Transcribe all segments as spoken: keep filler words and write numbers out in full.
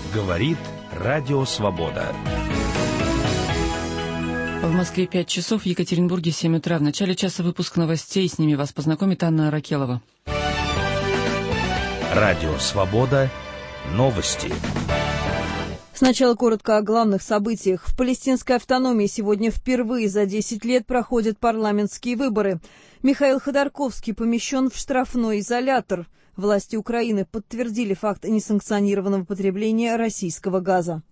Говорит Радио Свобода. В Москве пять часов, в Екатеринбурге семь утра. В начале часа выпуск новостей. С ними вас познакомит Анна Ракелова. Радио Свобода. Новости. Сначала коротко о главных событиях. В палестинской автономии сегодня впервые за десять лет проходят парламентские выборы. Михаил Ходорковский помещен в штрафной изолятор. Власти Украины подтвердили факт несанкционированного потребления российского газа.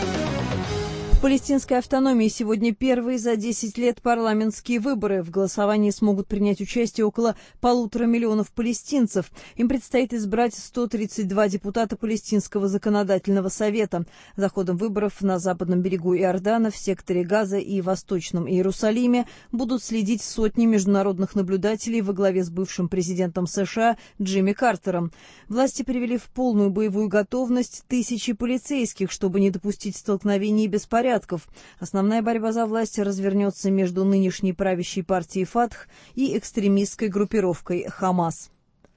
В палестинской автономии сегодня первые за десять лет парламентские выборы. В голосовании смогут принять участие около полутора миллионов палестинцев. Им предстоит избрать сто тридцать два депутата Палестинского законодательного совета. За ходом выборов на западном берегу Иордана, в секторе Газа и Восточном Иерусалиме будут следить сотни международных наблюдателей во главе с бывшим президентом США Джимми Картером. Власти привели в полную боевую готовность тысячи полицейских, чтобы не допустить столкновений и беспорядков. Основная борьба за власть развернется между нынешней правящей партией «Фатх» и экстремистской группировкой «Хамас».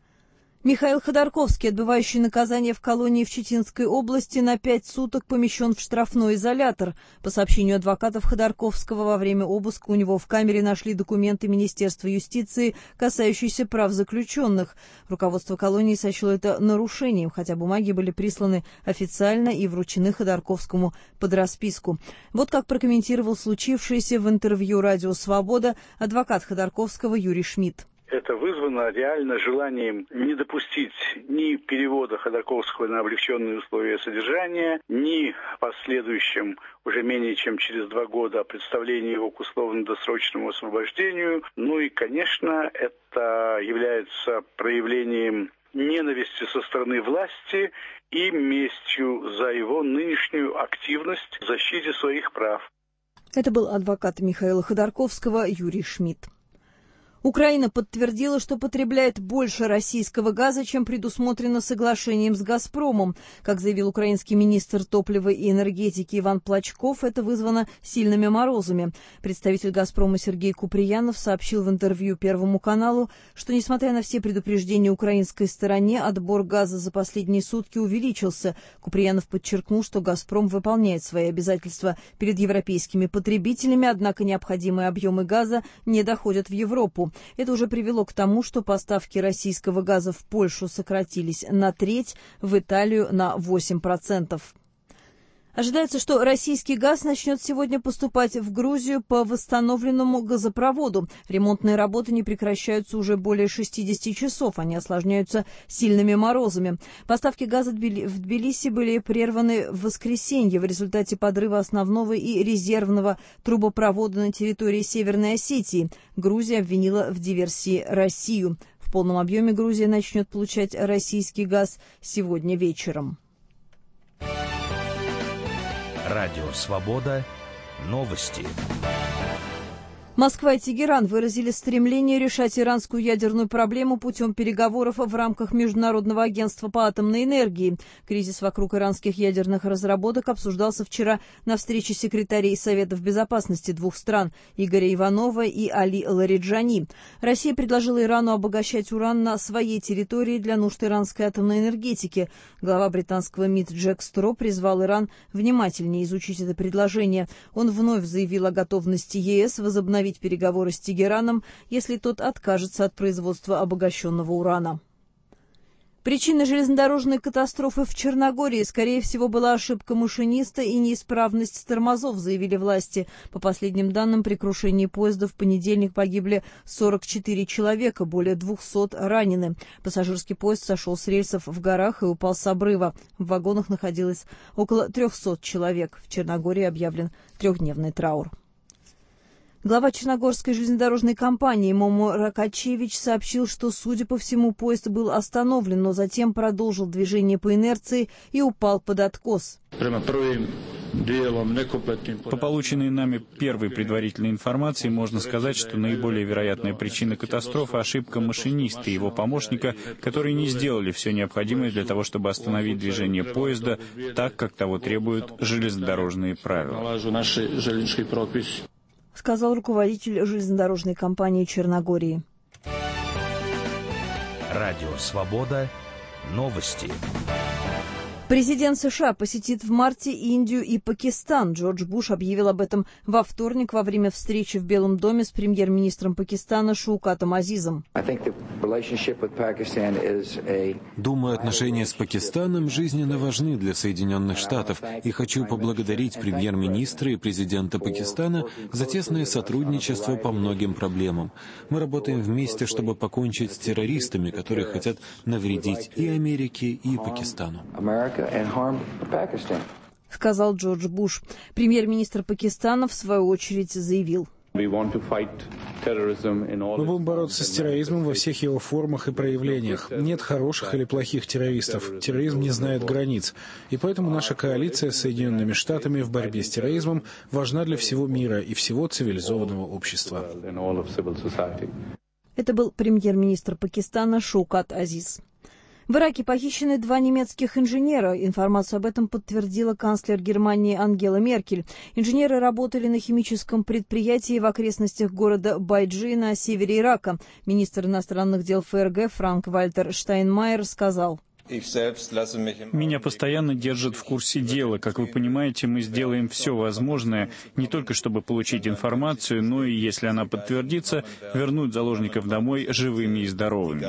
Михаил Ходорковский, отбывающий наказание в колонии в Читинской области, на пять суток помещен в штрафной изолятор. По сообщению адвокатов Ходорковского, во время обыска у него в камере нашли документы Министерства юстиции, касающиеся прав заключенных. Руководство колонии сочло это нарушением, хотя бумаги были присланы официально и вручены Ходорковскому под расписку. Вот как прокомментировал случившееся в интервью «Радио Свобода» адвокат Ходорковского Юрий Шмидт. Это вызвано реально желанием не допустить ни перевода Ходорковского на облегченные условия содержания, ни последующем, уже менее чем через два года, представления его к условно-досрочному освобождению. Ну и, конечно, это является проявлением ненависти со стороны власти и местью за его нынешнюю активность в защите своих прав. Это был адвокат Михаила Ходорковского Юрий Шмидт. Украина подтвердила, что потребляет больше российского газа, чем предусмотрено соглашением с «Газпромом». Как заявил украинский министр топлива и энергетики Иван Плачков, это вызвано сильными морозами. Представитель «Газпрома» Сергей Куприянов сообщил в интервью Первому каналу, что, несмотря на все предупреждения украинской стороне, отбор газа за последние сутки увеличился. Куприянов подчеркнул, что «Газпром» выполняет свои обязательства перед европейскими потребителями, однако необходимые объемы газа не доходят в Европу. Это уже привело к тому, что поставки российского газа в Польшу сократились на треть, в Италию на восемь процентов. Ожидается, что российский газ начнет сегодня поступать в Грузию по восстановленному газопроводу. Ремонтные работы не прекращаются уже более шестидесяти часов. Они осложняются сильными морозами. Поставки газа в Тбилиси были прерваны в воскресенье в результате подрыва основного и резервного трубопровода на территории Северной Осетии. Грузия обвинила в диверсии Россию. В полном объеме Грузия начнет получать российский газ сегодня вечером. Радио Свобода. Новости. Москва и Тегеран выразили стремление решать иранскую ядерную проблему путем переговоров в рамках Международного агентства по атомной энергии. Кризис вокруг иранских ядерных разработок обсуждался вчера на встрече секретарей Советов безопасности двух стран Игоря Иванова и Али Лариджани. Россия предложила Ирану обогащать уран на своей территории для нужд иранской атомной энергетики. Глава британского МИД Джек Стро призвал Иран внимательнее изучить это предложение. Он вновь заявил о готовности ЕС возобновить переговоры с Тегераном, если тот откажется от производства обогащенного урана. Причиной железнодорожной катастрофы в Черногории, скорее всего, была ошибка машиниста и неисправность тормозов, заявили власти. По последним данным, при крушении поезда в понедельник погибли сорок четыре человека, более двухсот ранены. Пассажирский поезд сошел с рельсов в горах и упал с обрыва. В вагонах находилось около трехсот человек. В Черногории объявлен трехдневный траур. Глава Черногорской железнодорожной компании Момо Ракачевич сообщил, что, судя по всему, поезд был остановлен, но затем продолжил движение по инерции и упал под откос. По полученной нами первой предварительной информации можно сказать, что наиболее вероятная причина катастрофы — ошибка машиниста и его помощника, которые не сделали все необходимое для того, чтобы остановить движение поезда так, как того требуют железнодорожные правила. Сказал руководитель железнодорожной компании Черногории. Радио Свобода. Новости. Президент США посетит в марте Индию и Пакистан. Джордж Буш объявил об этом во вторник во время встречи в Белом доме с премьер-министром Пакистана Шаукатом Азизом. Думаю, отношения с Пакистаном жизненно важны для Соединенных Штатов, и хочу поблагодарить премьер-министра и президента Пакистана за тесное сотрудничество по многим проблемам. Мы работаем вместе, чтобы покончить с террористами, которые хотят навредить и Америке, и Пакистану. Сказал Джордж Буш. Премьер-министр Пакистана, в свою очередь, заявил: Мы будем бороться с терроризмом во всех его формах и проявлениях. Нет хороших или плохих террористов. Терроризм не знает границ. И поэтому наша коалиция с Соединенными Штатами в борьбе с терроризмом важна для всего мира и всего цивилизованного общества. Это был премьер-министр Пакистана Шаукат Азиз. В Ираке похищены два немецких инженера. Информацию об этом подтвердила канцлер Германии Ангела Меркель. Инженеры работали на химическом предприятии в окрестностях города Байджи на севере Ирака. Министр иностранных дел ФРГ Франк-Вальтер Штайнмайер сказал: «Меня постоянно держат в курсе дела. Как вы понимаете, мы сделаем все возможное, не только чтобы получить информацию, но и, если она подтвердится, вернуть заложников домой живыми и здоровыми».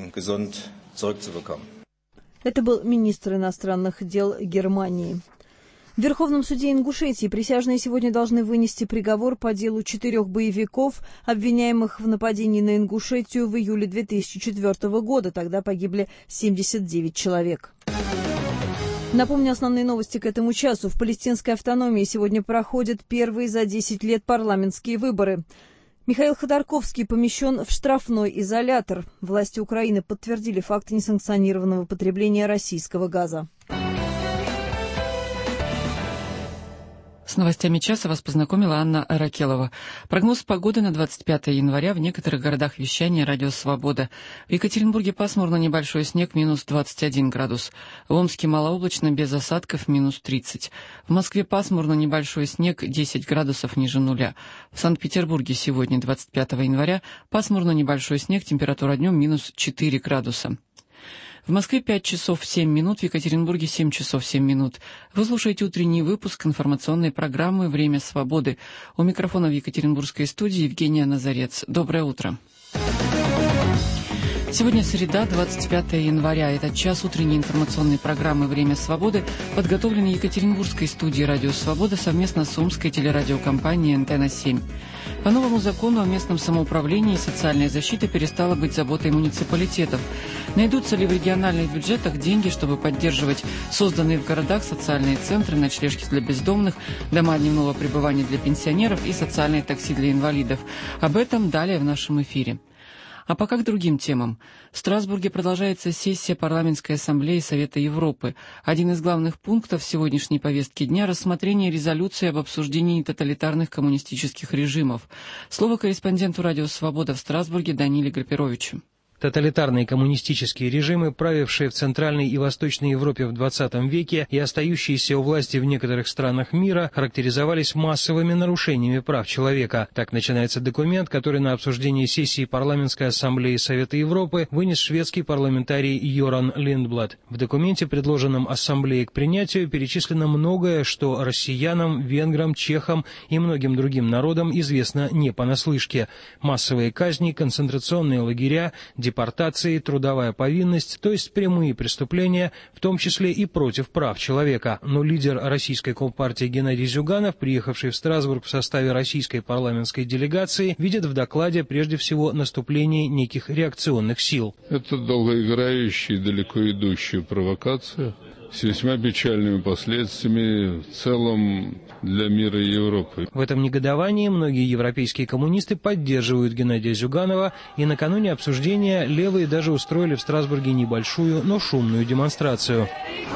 Это был министр иностранных дел Германии. В Верховном суде Ингушетии присяжные сегодня должны вынести приговор по делу четырех боевиков, обвиняемых в нападении на Ингушетию в июле две тысячи четвёртого года. Тогда погибли семьдесят девять человек. Напомню основные новости к этому часу. В палестинской автономии сегодня проходят первые за десять лет парламентские выборы. Михаил Ходорковский помещен в штрафной изолятор. Власти Украины подтвердили факт несанкционированного потребления российского газа. С новостями часа вас познакомила Анна Аракелова. Прогноз погоды на двадцать пятое января в некоторых городах вещания «Радио Свобода». В Екатеринбурге пасмурно, небольшой снег, минус двадцать один градус. В Омске малооблачно, без осадков, минус тридцать. В Москве пасмурно, небольшой снег, десять градусов ниже нуля. В Санкт-Петербурге сегодня, двадцать пятого января, пасмурно, небольшой снег, температура днем минус четыре градуса. В Москве пять часов семь минут, в Екатеринбурге семь часов семь минут. Вы слушаете утренний выпуск информационной программы «Время свободы». У микрофона в Екатеринбургской студии Евгения Назарец. Доброе утро. Сегодня среда, двадцать пятое января. Этот час утренней информационной программы «Время свободы» подготовлен Екатеринбургской студией «Радио Свобода» совместно с Омской телерадиокомпанией «Антенна семь». По новому закону о местном самоуправлении социальная защита перестала быть заботой муниципалитетов. Найдутся ли в региональных бюджетах деньги, чтобы поддерживать созданные в городах социальные центры, ночлежки для бездомных, дома дневного пребывания для пенсионеров и социальные такси для инвалидов? Об этом далее в нашем эфире. А пока к другим темам. В Страсбурге продолжается сессия Парламентской ассамблеи Совета Европы. Один из главных пунктов сегодняшней повестки дня – рассмотрение резолюции об обсуждении тоталитарных коммунистических режимов. Слово корреспонденту «Радио Свобода» в Страсбурге Даниле Грапировичу. Тоталитарные коммунистические режимы, правившие в Центральной и Восточной Европе в двадцатом веке и остающиеся у власти в некоторых странах мира, характеризовались массовыми нарушениями прав человека. Так начинается документ, который на обсуждение сессии Парламентской ассамблеи Совета Европы вынес шведский парламентарий Йоран Линдблад. В документе, предложенном ассамблеей к принятию, перечислено многое, что россиянам, венграм, чехам и многим другим народам известно не понаслышке. Массовые казни, концентрационные лагеря, депортации, трудовая повинность, то есть прямые преступления, в том числе и против прав человека. Но лидер российской компартии Геннадий Зюганов, приехавший в Страсбург в составе российской парламентской делегации, видит в докладе прежде всего наступление неких реакционных сил. Это долгоиграющая и далеко идущая провокация с весьма печальными последствиями в целом для мира и Европы. В этом негодовании многие европейские коммунисты поддерживают Геннадия Зюганова, и накануне обсуждения левые даже устроили в Страсбурге небольшую, но шумную демонстрацию.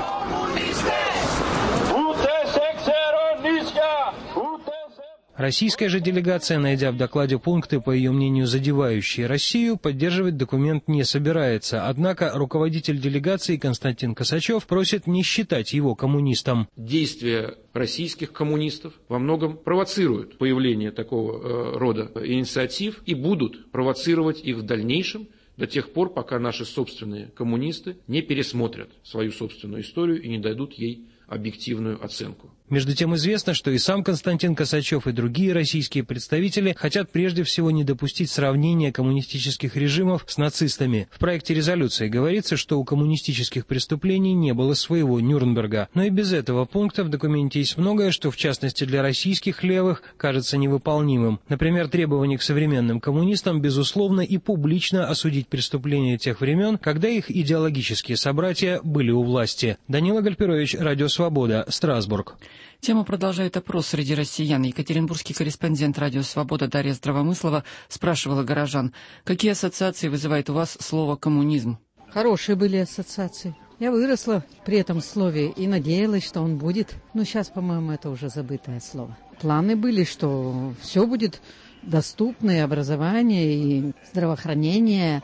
Российская же делегация, найдя в докладе пункты, по ее мнению, задевающие Россию, поддерживать документ не собирается. Однако руководитель делегации Константин Косачев просит не считать его коммунистом. Действия российских коммунистов во многом провоцируют появление такого э, рода инициатив и будут провоцировать их в дальнейшем до тех пор, пока наши собственные коммунисты не пересмотрят свою собственную историю и не дадут ей объективную оценку. Между тем известно, что и сам Константин Косачев, и другие российские представители хотят прежде всего не допустить сравнения коммунистических режимов с нацистами. В проекте резолюции говорится, что у коммунистических преступлений не было своего Нюрнберга. Но и без этого пункта в документе есть многое, что в частности для российских левых кажется невыполнимым. Например, требование к современным коммунистам безусловно и публично осудить преступления тех времен, когда их идеологические собратья были у власти. Данила Гальперович, Радио Свобода, Страсбург. Тему продолжает опрос среди россиян. Екатеринбургский корреспондент «Радио Свобода» Дарья Здравомыслова спрашивала горожан, какие ассоциации вызывает у вас слово «коммунизм»? Хорошие были ассоциации. Я выросла при этом слове и надеялась, что он будет. Но сейчас, по-моему, это уже забытое слово. Планы были, что все будет доступно, и образование, и здравоохранение,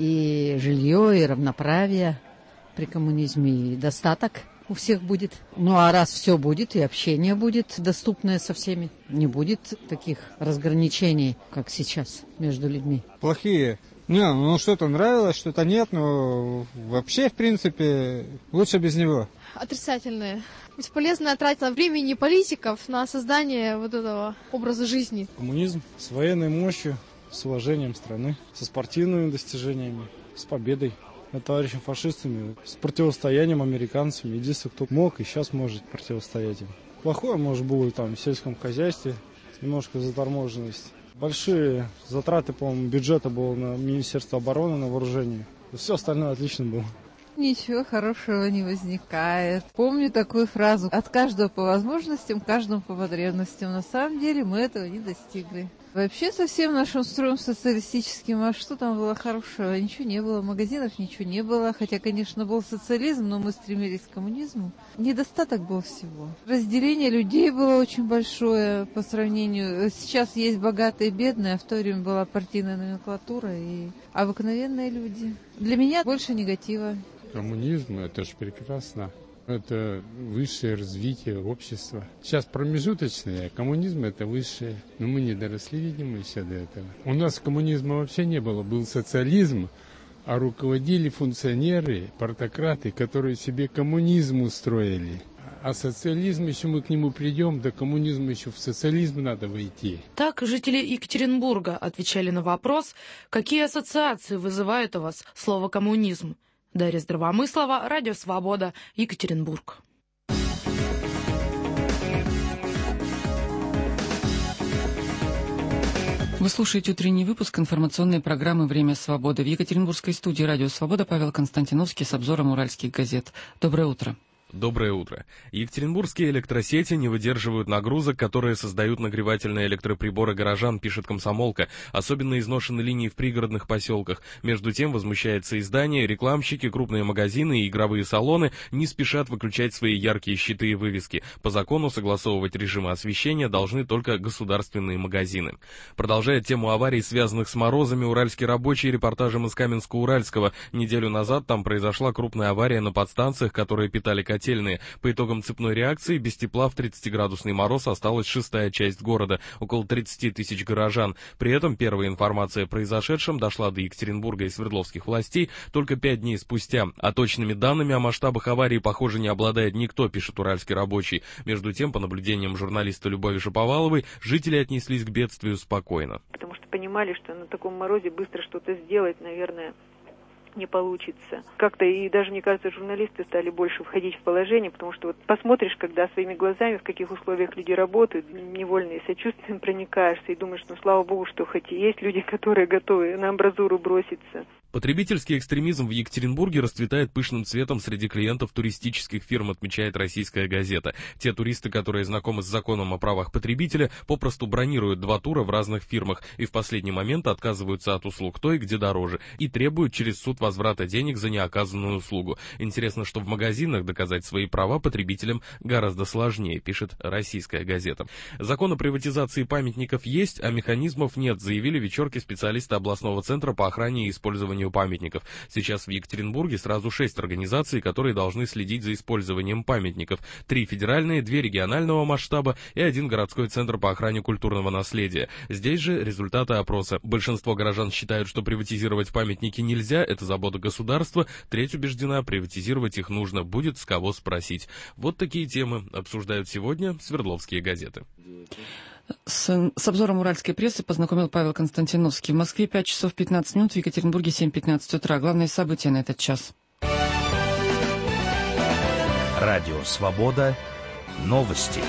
и жилье, и равноправие при коммунизме, и достаток у всех будет. Ну а раз все будет, и общение будет доступное со всеми, не будет таких разграничений, как сейчас между людьми. Плохие. Не, ну что-то нравилось, что-то нет, но вообще, в принципе, лучше без него. Отрицательные. Бесполезно тратить времени политиков на создание вот этого образа жизни. Коммунизм с военной мощью, с уважением страны, со спортивными достижениями, с победой над товарищами фашистами, с противостоянием американцам. Единственное, кто мог и сейчас может противостоять им. Плохое, может, было там в сельском хозяйстве, немножко заторможенность. Большие затраты, по-моему, бюджета было на Министерство обороны, на вооружение. Все остальное отлично было. Ничего хорошего не возникает. Помню такую фразу: от каждого по возможностям, каждому по потребностям. На самом деле мы этого не достигли. Вообще со всем нашим строем социалистическим, а что там было хорошего? Ничего не было, магазинов ничего не было, хотя, конечно, был социализм, но мы стремились к коммунизму. Недостаток был всего. Разделение людей было очень большое по сравнению. Сейчас есть богатые и бедные, а в то время была партийная номенклатура и обыкновенные люди. Для меня больше негатива. Коммунизм — это же прекрасно. Это высшее развитие общества. Сейчас промежуточное, а коммунизм — это высшее. Но мы не доросли, видимо, еще до этого. У нас коммунизма вообще не было. Был социализм, а руководили функционеры, партократы, которые себе коммунизм устроили. А социализм, еще мы к нему придем, до коммунизма еще в социализм надо войти. Так жители Екатеринбурга отвечали на вопрос, какие ассоциации вызывает у вас слово «коммунизм». Дарья Здравомыслова, Радио Свобода, Екатеринбург. Вы слушаете утренний выпуск информационной программы «Время свободы». В екатеринбургской студии «Радио Свобода» Павел Константиновский с обзором уральских газет. Доброе утро. Доброе утро. Екатеринбургские электросети не выдерживают нагрузок, которые создают нагревательные электроприборы горожан, пишет «Комсомолка». Особенно изношены линии в пригородных поселках. Между тем, возмущается издание, рекламщики, крупные магазины и игровые салоны не спешат выключать свои яркие щиты и вывески. По закону согласовывать режимы освещения должны только государственные магазины. Продолжает тему аварий, связанных с морозами, уральские рабочие репортажем из Каменска-Уральского. Неделю назад там произошла крупная авария на подстанциях, которые питали котельные. По итогам цепной реакции без тепла в тридцатиградусный мороз осталась шестая часть города, около тридцати тысяч горожан. При этом первая информация о произошедшем дошла до Екатеринбурга и Свердловских властей только пять дней спустя. А точными данными о масштабах аварии, похоже, не обладает никто, пишет уральский рабочий. Между тем, по наблюдениям журналиста Любови Шаповаловой, жители отнеслись к бедствию спокойно. Потому что понимали, что на таком морозе быстро что-то сделать, наверное, не получится. Как-то и даже, мне кажется, журналисты стали больше входить в положение, потому что вот посмотришь, когда своими глазами, в каких условиях люди работают, невольно и сочувствием проникаешься и думаешь, ну, слава богу, что хоть и есть люди, которые готовы на амбразуру броситься. Потребительский экстремизм в Екатеринбурге расцветает пышным цветом среди клиентов туристических фирм, отмечает «Российская газета». Те туристы, которые знакомы с законом о правах потребителя, попросту бронируют два тура в разных фирмах и в последний момент отказываются от услуг той, где дороже, и требуют через суд от возврата денег за неоказанную услугу. Интересно, что в магазинах доказать свои права потребителям гораздо сложнее, пишет «Российская газета». Закон о приватизации памятников есть, а механизмов нет, заявили в вечерке специалисты областного центра по охране и использованию памятников. Сейчас в Екатеринбурге сразу шесть организаций, которые должны следить за использованием памятников. Три федеральные, две регионального масштаба и один городской центр по охране культурного наследия. Здесь же результаты опроса. Большинство горожан считают, что приватизировать памятники нельзя, это забота государства. Треть убеждена, приватизировать их нужно, будет с кого спросить. Вот такие темы обсуждают сегодня Свердловские газеты. С, с обзором уральской прессы познакомил Павел Константиновский. В Москве пять часов пятнадцать минут, в Екатеринбурге семь пятнадцать утра. Главные события на этот час. Радио «Свобода». Новости.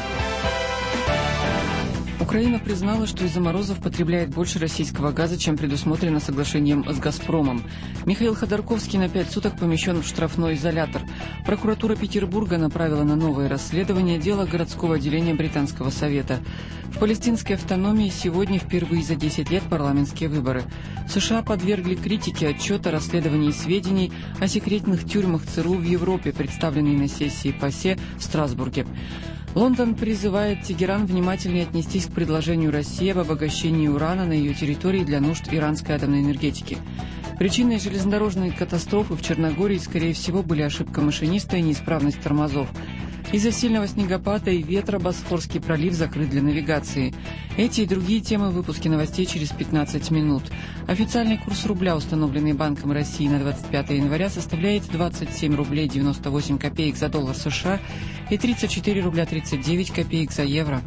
Украина признала, что из-за морозов потребляет больше российского газа, чем предусмотрено соглашением с «Газпромом». Михаил Ходорковский на пять суток помещен в штрафной изолятор. Прокуратура Петербурга направила на новое расследование дело городского отделения Британского совета. В палестинской автономии сегодня впервые за десять лет парламентские выборы. США подвергли критике отчет о расследовании сведений о секретных тюрьмах ЦРУ в Европе, представленные на сессии ПАСЕ в Страсбурге. Лондон призывает Тегеран внимательнее отнестись к предложению России об обогащении урана на ее территории для нужд иранской атомной энергетики. Причиной железнодорожной катастрофы в Черногории, скорее всего, были ошибка машиниста и неисправность тормозов. Из-за сильного снегопада и ветра Босфорский пролив закрыт для навигации. Эти и другие темы в выпуске новостей через пятнадцать минут. Официальный курс рубля, установленный Банком России на двадцать пятое января, составляет двадцать семь рублей девяносто восемь копеек за доллар США и тридцать четыре рубля тридцать девять копеек за евро.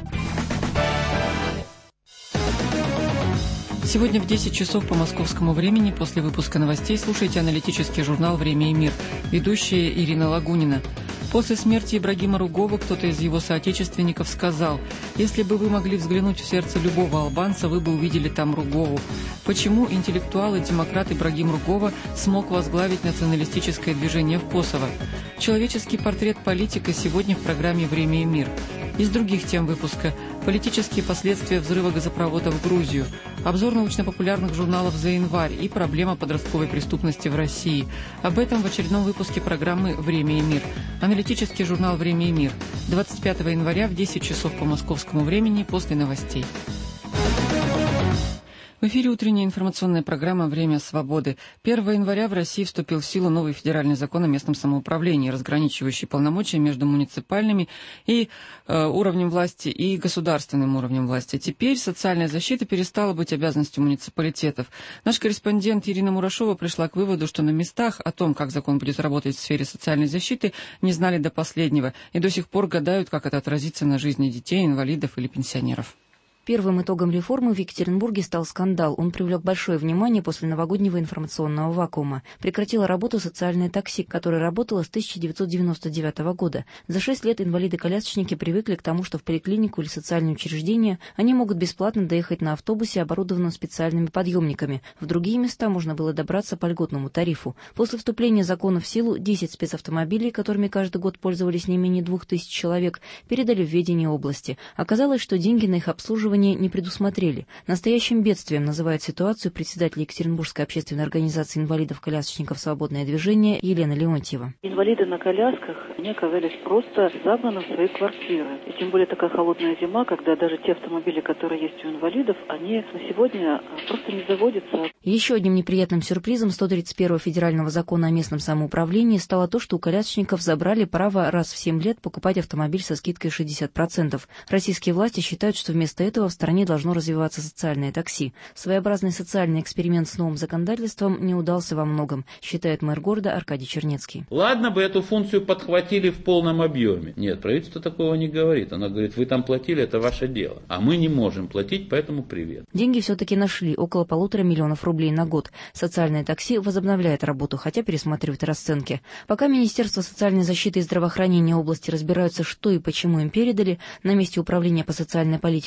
Сегодня в десять часов по московскому времени после выпуска новостей слушайте аналитический журнал «Время и мир». Ведущая Ирина Лагунина. После смерти Ибрагима Ругова кто-то из его соотечественников сказал: «Если бы вы могли взглянуть в сердце любого албанца, вы бы увидели там Ругову». Почему интеллектуал и демократ Ибрагим Ругова смог возглавить националистическое движение в Косово? Человеческий портрет политика сегодня в программе «Время и мир». Из других тем выпуска: политические последствия взрыва газопровода в Грузию, обзор научно-популярных журналов за январь и проблема подростковой преступности в России. Об этом в очередном выпуске программы «Время и мир». Аналитический журнал «Время и мир». двадцать пятого января в десять часов по московскому времени после новостей. В эфире утренняя информационная программа «Время свободы». первого января в России вступил в силу новый федеральный закон о местном самоуправлении, разграничивающий полномочия между муниципальными и э, уровнем власти и государственным уровнем власти. Теперь социальная защита перестала быть обязанностью муниципалитетов. Наш корреспондент Ирина Мурашова пришла к выводу, что на местах о том, как закон будет работать в сфере социальной защиты, не знали до последнего и до сих пор гадают, как это отразится на жизни детей, инвалидов или пенсионеров. Первым итогом реформы в Екатеринбурге стал скандал. Он привлек большое внимание после новогоднего информационного вакуума. Прекратило работу социальное такси, которое работало с тысяча девятьсот девяносто девятого года. За шесть лет инвалиды-колясочники привыкли к тому, что в поликлинику или социальное учреждение они могут бесплатно доехать на автобусе, оборудованном специальными подъемниками. В другие места можно было добраться по льготному тарифу. После вступления закона в силу десять спецавтомобилей, которыми каждый год пользовались не менее двух тысяч человек, передали в ведение области. Оказалось, что деньги на их обслуживание не предусмотрели. Настоящим бедствием называет ситуацию председатель Екатеринбургской общественной организации инвалидов-колясочников «Свободное движение» Елена Леонтьева. Инвалиды на колясках, они оказались просто загнаны в свои квартиры. И тем более такая холодная зима, когда даже те автомобили, которые есть у инвалидов, они на сегодня просто не заводятся. Еще одним неприятным сюрпризом сто тридцать первого федерального закона о местном самоуправлении стало то, что у колясочников забрали право раз в семь лет покупать автомобиль со скидкой шестьдесят процентов. Российские власти считают, что вместо этого в стране должно развиваться социальное такси. Своеобразный социальный эксперимент с новым законодательством не удался во многом, считает мэр города Аркадий Чернецкий. Ладно бы эту функцию подхватили в полном объеме. Нет, правительство такого не говорит. Оно говорит: вы там платили, это ваше дело. А мы не можем платить, поэтому привет. Деньги все-таки нашли, около полутора миллионов рублей на год. Социальное такси возобновляет работу, хотя пересматривает расценки. Пока Министерство социальной защиты и здравоохранения области разбираются, что и почему им передали, на месте управления по социальной политике Екатеринбурга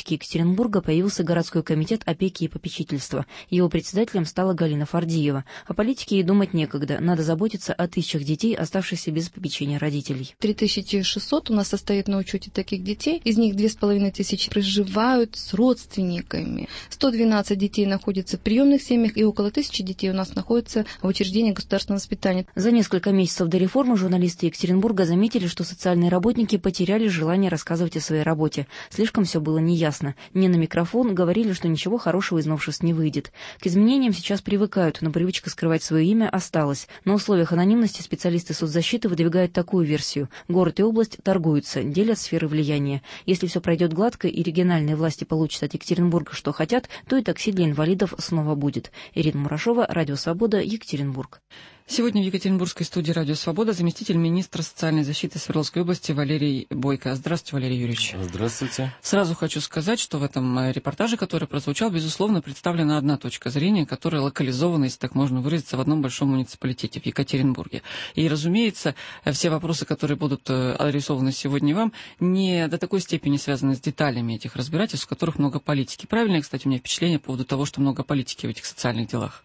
Екатеринбурга появился городской комитет опеки и попечительства. Его председателем стала Галина Фардиева. О политике и думать некогда. Надо заботиться о тысячах детей, оставшихся без попечения родителей. три тысячи шестьсот у нас состоит на учете таких детей. Из них две с половиной тысячи проживают с родственниками. сто двенадцать детей находятся в приемных семьях, и около тысячи детей у нас находятся в учреждениях государственного воспитания. За несколько месяцев до реформы журналисты Екатеринбурга заметили, что социальные работники потеряли желание рассказывать о своей работе. Слишком все было неясно. Не на микрофон говорили, что ничего хорошего из новшеств не выйдет. К изменениям сейчас привыкают, но привычка скрывать свое имя осталась. На условиях анонимности специалисты соцзащиты выдвигают такую версию. Город и область торгуются, делят сферы влияния. Если все пройдет гладко и региональные власти получат от Екатеринбурга, что хотят, то и такси для инвалидов снова будет. Ирина Мурашова, Радио Свобода, Екатеринбург. Сегодня в Екатеринбургской студии «Радио Свобода» заместитель министра социальной защиты Свердловской области Валерий Бойко. Здравствуйте, Валерий Юрьевич. Здравствуйте. Сразу хочу сказать, что в этом репортаже, который прозвучал, безусловно, представлена одна точка зрения, которая локализована, если так можно выразиться, в одном большом муниципалитете, в Екатеринбурге. И, разумеется, все вопросы, которые будут адресованы сегодня вам, не до такой степени связаны с деталями этих разбирательств, в которых много политики. Правильное, кстати, у меня впечатление по поводу того, что много политики в этих социальных делах.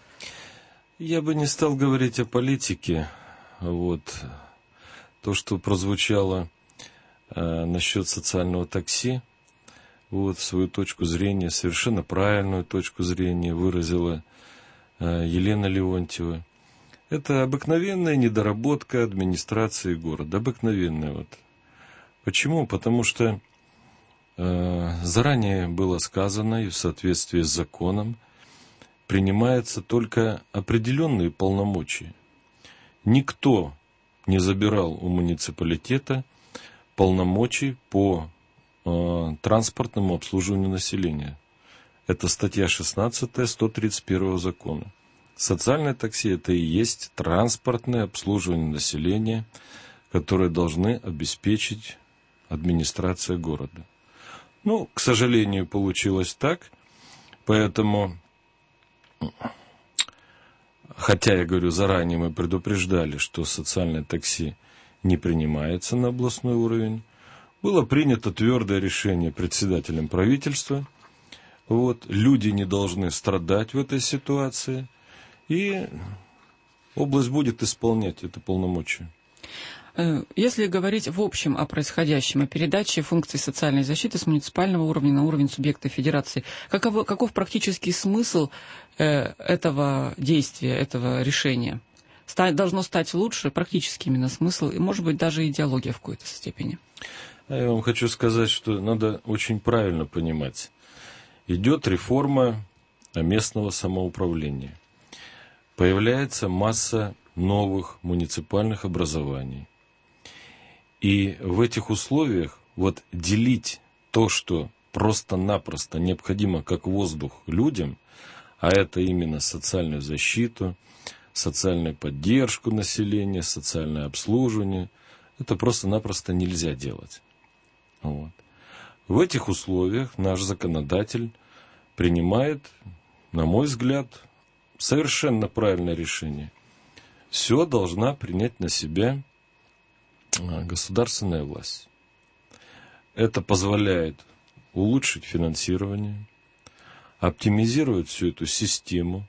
Я бы не стал говорить о политике. Вот. То, что прозвучало э, насчет социального такси, вот, свою точку зрения, совершенно правильную точку зрения выразила э, Елена Леонтьева. Это обыкновенная недоработка администрации города. Обыкновенная. Вот. Почему? Потому что э, заранее было сказано и в соответствии с законом, принимаются только определенные полномочия. Никто не забирал у муниципалитета полномочий по э, транспортному обслуживанию населения. Это статья шестнадцатая сто тридцать первого закона. Социальное такси – это и есть транспортное обслуживание населения, которое должны обеспечить администрация города. Ну, к сожалению, получилось так, поэтому... Хотя, я говорю, заранее мы предупреждали, что социальное такси не принимается на областной уровень, было принято твердое решение председателем правительства. Вот, люди не должны страдать в этой ситуации, и область будет исполнять это полномочие. Если говорить в общем о происходящем, о передаче функций социальной защиты с муниципального уровня на уровень субъекта федерации, каков, каков практический смысл э, этого действия, этого решения? Ста, должно стать лучше, практически именно смысл, и, может быть, даже идеология в какой-то степени. Я вам хочу сказать, что надо очень правильно понимать. Идет реформа местного самоуправления. Появляется масса новых муниципальных образований. И в этих условиях вот делить то, что просто-напросто необходимо как воздух людям, а это именно социальную защиту, социальную поддержку населения, социальное обслуживание, это просто-напросто нельзя делать. Вот. В этих условиях наш законодатель принимает, на мой взгляд, совершенно правильное решение. Все должна принять на себя государственная власть. Это позволяет улучшить финансирование, оптимизировать всю эту систему,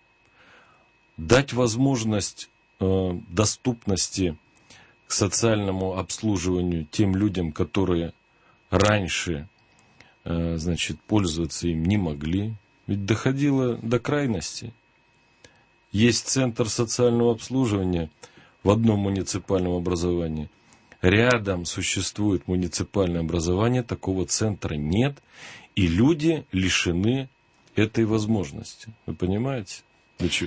дать возможность э, доступности к социальному обслуживанию тем людям, которые раньше э, значит, пользоваться им не могли. Ведь доходило до крайности. Есть центр социального обслуживания в одном муниципальном образовании. Рядом существует муниципальное образование, такого центра нет, и люди лишены этой возможности. Вы понимаете? Значит,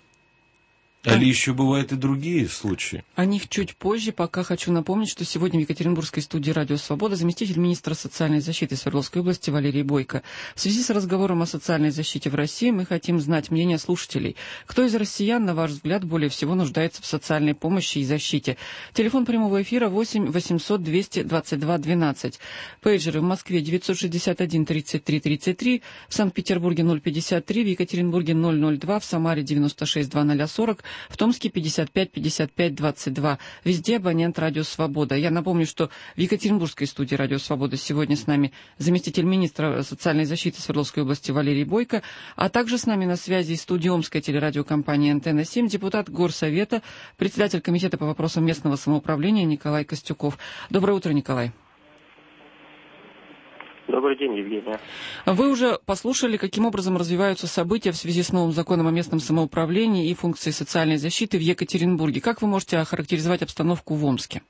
Да. Или еще бывают и другие случаи. О них чуть позже. Пока хочу напомнить, что сегодня в Екатеринбургской студии «Радио Свобода» заместитель министра социальной защиты Свердловской области Валерий Бойко. В связи с разговором о социальной защите в России мы хотим знать мнение слушателей. Кто из россиян, на ваш взгляд, более всего нуждается в социальной помощи и защите? Телефон прямого эфира восемь восемьсот двести двадцать два двенадцать. Пейджеры в Москве девятьсот шестьдесят один тридцать три тридцать три, в Санкт-Петербурге ноль пятьдесят три, в Екатеринбурге ноль ноль два, в Самаре девяносто шесть двадцать сорок. в Томске пятьдесят пять пятьдесят пять двадцать два. Везде абонент «Радио Свобода». Я напомню, что в Екатеринбургской студии «Радио Свобода» сегодня с нами заместитель министра социальной защиты Свердловской области Валерий Бойко, а также с нами на связи из студии Омской телерадиокомпании «Антенна семь» депутат Горсовета, председатель комитета по вопросам местного самоуправления Николай Костюков. Доброе утро, Николай. Добрый день, Евгения. Вы уже послушали, каким образом развиваются события в связи с новым законом о местном самоуправлении и функции социальной защиты в Екатеринбурге. Как вы можете охарактеризовать обстановку в Омске?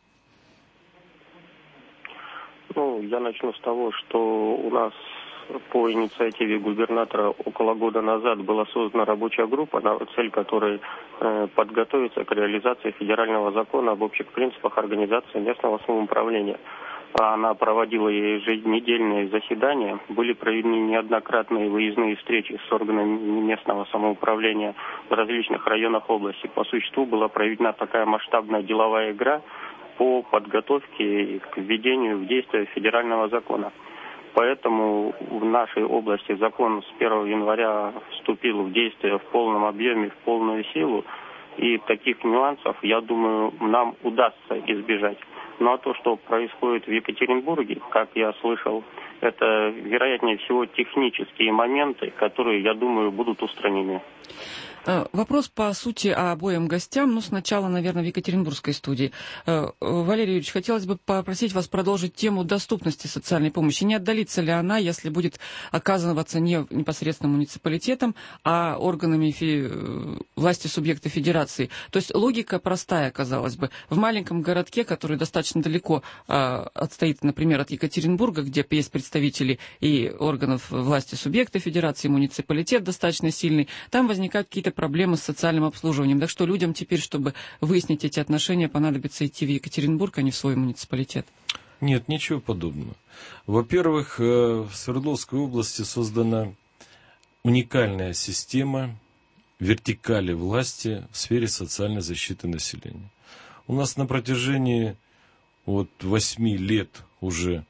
Ну, я начну с того, что у нас по инициативе губернатора около года назад была создана рабочая группа, цель которой э, подготовиться к реализации федерального закона об общих принципах организации местного самоуправления. Она проводила еженедельные заседания, были проведены неоднократные выездные встречи с органами местного самоуправления в различных районах области. По существу была проведена такая масштабная деловая игра по подготовке к введению в действие федерального закона. Поэтому в нашей области закон с первого января вступил в действие в полном объеме, в полную силу. И таких нюансов, я думаю, нам удастся избежать. Ну а то, что происходит в Екатеринбурге, как я слышал, это, вероятнее всего, технические моменты, которые, я думаю, будут устранены. Вопрос, по сути, обоим гостям. Ну, сначала, наверное, в Екатеринбургской студии. Валерий Юрьевич, хотелось бы попросить вас продолжить тему доступности социальной помощи. Не отдалится ли она, если будет оказываться не непосредственно муниципалитетом, а органами фи- власти субъекта федерации? То есть логика простая, казалось бы. В маленьком городке, который достаточно далеко а, отстоит, например, от Екатеринбурга, где есть представители и органов власти субъекта федерации, муниципалитет достаточно сильный, там возникают какие-то проблемы с социальным обслуживанием. Так что людям теперь, чтобы выяснить эти отношения, понадобится идти в Екатеринбург, а не в свой муниципалитет? Нет, ничего подобного. Во-первых, в Свердловской области создана уникальная система вертикали власти в сфере социальной защиты населения. У нас на протяжении вот восьми лет уже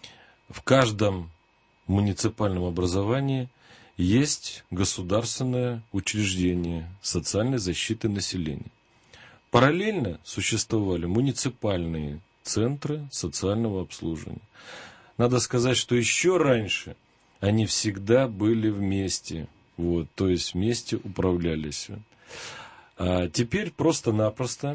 в каждом муниципальном образовании есть государственное учреждение социальной защиты населения. Параллельно существовали муниципальные центры социального обслуживания. Надо сказать, что еще раньше они всегда были вместе, вот, то есть вместе управлялись. А теперь просто-напросто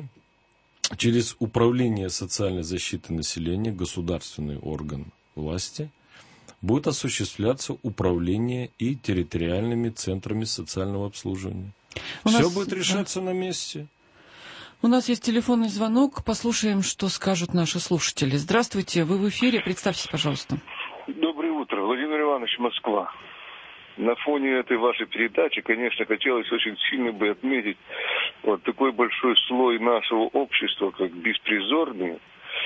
через управление социальной защиты населения, государственный орган власти, будет осуществляться управление и территориальными центрами социального обслуживания. У Все нас, будет решаться да. на месте. У нас есть телефонный звонок. Послушаем, что скажут наши слушатели. Здравствуйте, вы в эфире. Представьтесь, пожалуйста. Доброе утро. Владимир Иванович, Москва. На фоне этой вашей передачи, конечно, хотелось очень сильно бы отметить вот такой большой слой нашего общества, как беспризорные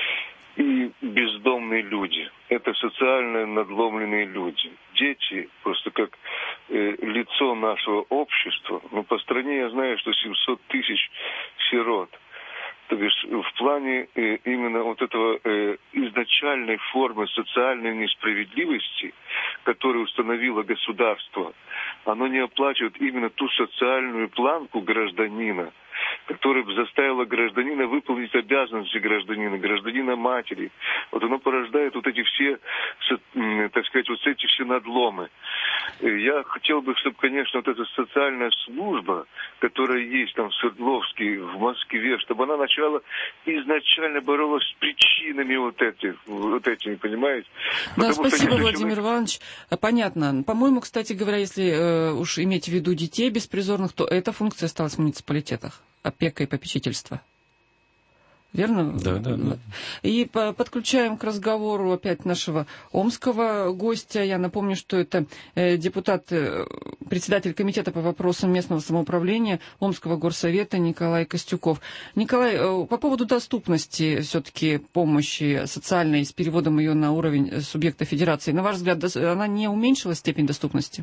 и бездомные люди. Это социально надломленные люди. Дети, просто как э, лицо нашего общества. Но по стране я знаю, что семьсот тысяч сирот. То есть в плане э, именно вот этого э, изначальной формы социальной несправедливости, которую установило государство, оно не оплачивает именно ту социальную планку гражданина, которая бы заставила гражданина выполнить обязанности гражданина, гражданина матери. Вот оно порождает вот эти все, так сказать, вот эти все надломы. Я хотел бы, чтобы, конечно, вот эта социальная служба, которая есть там в Свердловске, в Москве, чтобы она начала изначально боролась с причинами вот этих, вот этими, понимаете? Да, Потому спасибо, что, Владимир начинают... Иванович. Понятно. По-моему, кстати говоря, если э, уж иметь в виду детей беспризорных, то эта функция осталась в муниципалитетах. Опека и попечительство. Верно? Да, да, да. И по- подключаем к разговору опять нашего омского гостя. Я напомню, что это э, депутат, э, председатель комитета по вопросам местного самоуправления Омского горсовета Николай Костюков. Николай, э, по поводу доступности все-таки помощи социальной с переводом ее на уровень субъекта федерации. На ваш взгляд, она не уменьшила степень доступности?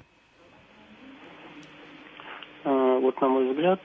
Вот, на мой взгляд,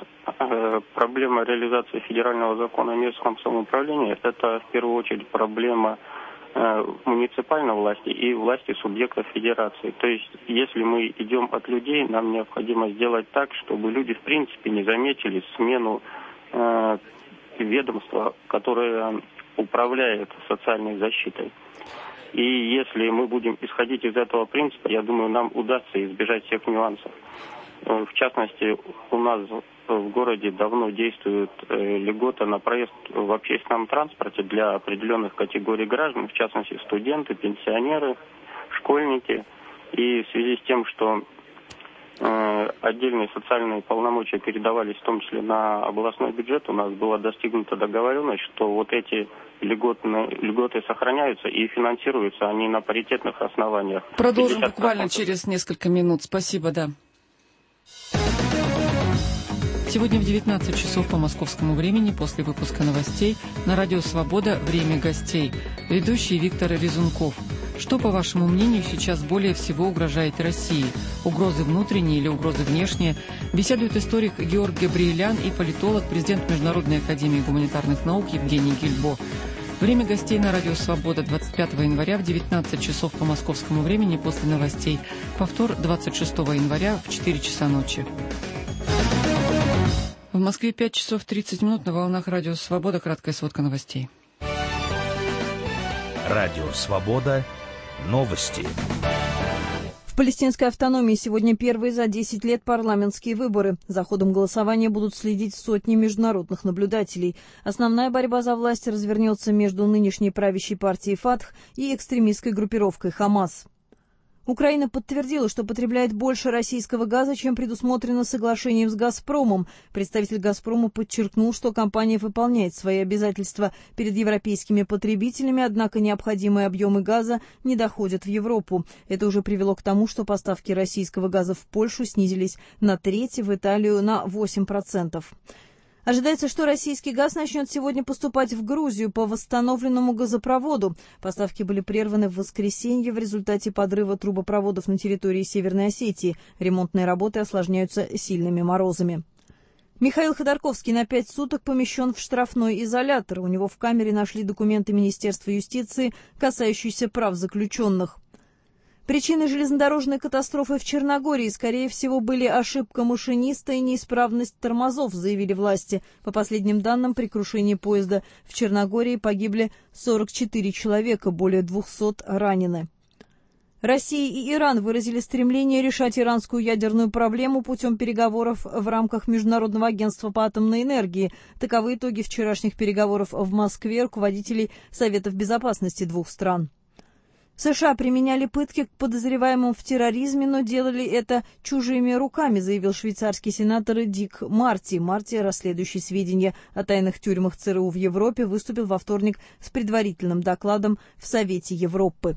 проблема реализации федерального закона о местном самоуправлении – это, в первую очередь, проблема муниципальной власти и власти субъектов федерации. То есть, если мы идем от людей, нам необходимо сделать так, чтобы люди, в принципе, не заметили смену э, ведомства, которое управляет социальной защитой. И если мы будем исходить из этого принципа, я думаю, нам удастся избежать всех нюансов. В частности, у нас в городе давно действует льгота на проезд в общественном транспорте для определенных категорий граждан, в частности, студенты, пенсионеры, школьники. И в связи с тем, что отдельные социальные полномочия передавались в том числе на областной бюджет, у нас была достигнута договоренность, что вот эти льготные, льготы сохраняются и финансируются они на паритетных основаниях. Продолжим буквально через несколько минут. Спасибо, да. Сегодня в девятнадцать часов по московскому времени после выпуска новостей на радио «Свобода» «Время гостей». Ведущий Виктор Резунков. Что, по вашему мнению, сейчас более всего угрожает России? Угрозы внутренние или угрозы внешние? Беседует историк Георг Габриэлян и политолог, президент Международной академии гуманитарных наук Евгений Гильбо. Время гостей на радио «Свобода» двадцать пятого января в девятнадцать часов по московскому времени после новостей. Повтор двадцать шестого января в четыре часа ночи. В Москве пять часов тридцать минут, на волнах радио «Свобода». Краткая сводка новостей. Радио «Свобода». Новости. В палестинской автономии сегодня первые за десять лет парламентские выборы. За ходом голосования будут следить сотни международных наблюдателей. Основная борьба за власть развернется между нынешней правящей партией «Фатх» и экстремистской группировкой «Хамас». Украина подтвердила, что потребляет больше российского газа, чем предусмотрено соглашением с «Газпромом». Представитель «Газпрома» подчеркнул, что компания выполняет свои обязательства перед европейскими потребителями, однако необходимые объемы газа не доходят в Европу. Это уже привело к тому, что поставки российского газа в Польшу снизились на треть, в Италию на восемь процентов. Ожидается, что российский газ начнет сегодня поступать в Грузию по восстановленному газопроводу. Поставки были прерваны в воскресенье в результате подрыва трубопроводов на территории Северной Осетии. Ремонтные работы осложняются сильными морозами. Михаил Ходорковский на пять суток помещен в штрафной изолятор. У него в камере нашли документы Министерства юстиции, касающиеся прав заключенных. Причиной железнодорожной катастрофы в Черногории, скорее всего, были ошибка машиниста и неисправность тормозов, заявили власти. По последним данным, при крушении поезда в Черногории погибли сорок четыре человека, более двухсот ранены. Россия и Иран выразили стремление решать иранскую ядерную проблему путем переговоров в рамках Международного агентства по атомной энергии. Таковы итоги вчерашних переговоров в Москве руководителей Советов безопасности двух стран. США применяли пытки к подозреваемым в терроризме, но делали это чужими руками, заявил швейцарский сенатор Дик Марти. Марти, расследующий сведения о тайных тюрьмах ЦРУ в Европе, выступил во вторник с предварительным докладом в Совете Европы.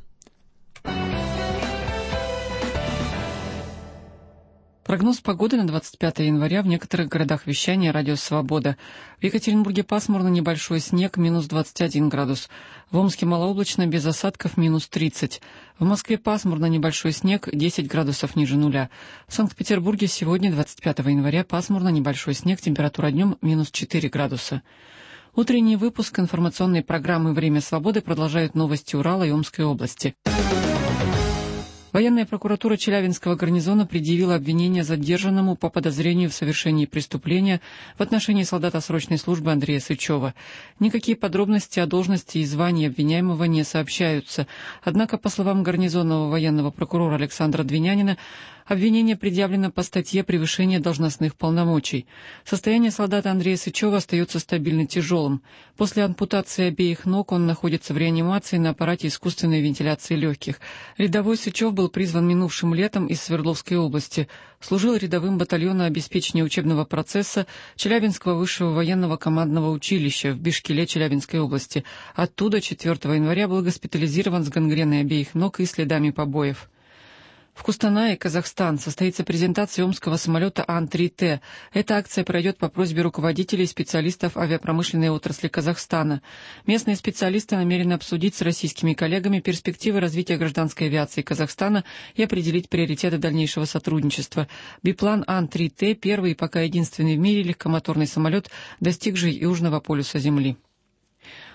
Прогноз погоды на двадцать пятое января в некоторых городах вещания радио «Свобода». В Екатеринбурге пасмурно, небольшой снег, минус двадцать один градус. В Омске малооблачно, без осадков, минус тридцать. В Москве пасмурно, небольшой снег, десять градусов ниже нуля. В Санкт-Петербурге сегодня, двадцать пятого января, пасмурно, небольшой снег, температура днем минус четыре градуса. Утренний выпуск информационной программы «Время свободы» продолжают новости Урала и Омской области. Военная прокуратура Челябинского гарнизона предъявила обвинение задержанному по подозрению в совершении преступления в отношении солдата срочной службы Андрея Сычева. Никакие подробности о должности и звании обвиняемого не сообщаются. Однако, по словам гарнизонного военного прокурора Александра Двинянина, обвинение предъявлено по статье «Превышение должностных полномочий». Состояние солдата Андрея Сычева остается стабильно тяжелым. После ампутации обеих ног он находится в реанимации на аппарате искусственной вентиляции легких. Рядовой Сычев был призван минувшим летом из Свердловской области. Служил рядовым батальона обеспечения учебного процесса Челябинского высшего военного командного училища в Бишкеле Челябинской области. Оттуда четвёртого января был госпитализирован с гангреной обеих ног и следами побоев. В Кустанае, Казахстан, состоится презентация омского самолета Ан три Т. Эта акция пройдет по просьбе руководителей и специалистов авиапромышленной отрасли Казахстана. Местные специалисты намерены обсудить с российскими коллегами перспективы развития гражданской авиации Казахстана и определить приоритеты дальнейшего сотрудничества. Биплан Ан три Т – первый и пока единственный в мире легкомоторный самолет, достигший Южного полюса Земли.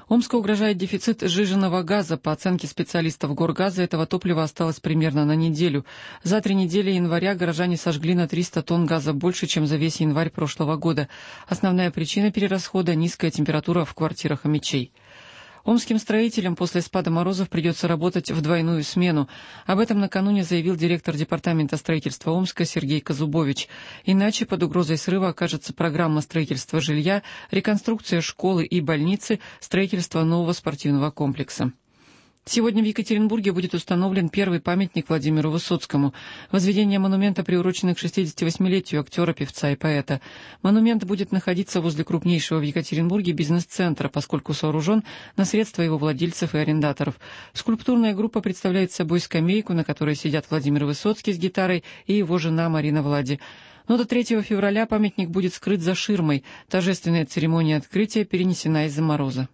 Омску угрожает дефицит сжиженного газа. По оценке специалистов Горгаза, этого топлива осталось примерно на неделю. За три недели января горожане сожгли на триста тонн газа больше, чем за весь январь прошлого года. Основная причина перерасхода – низкая температура в квартирах омичей. Омским строителям после спада морозов придется работать в двойную смену. Об этом накануне заявил директор департамента строительства Омска Сергей Казубович. Иначе под угрозой срыва окажется программа строительства жилья, реконструкция школы и больницы, строительство нового спортивного комплекса. Сегодня в Екатеринбурге будет установлен первый памятник Владимиру Высоцкому. Возведение монумента приурочено к шестидесятивосьмилетию актера, певца и поэта. Монумент будет находиться возле крупнейшего в Екатеринбурге бизнес-центра, поскольку сооружен на средства его владельцев и арендаторов. Скульптурная группа представляет собой скамейку, на которой сидят Владимир Высоцкий с гитарой и его жена Марина Влади. Но до третьего февраля памятник будет скрыт за ширмой. Торжественная церемония открытия перенесена из-за мороза.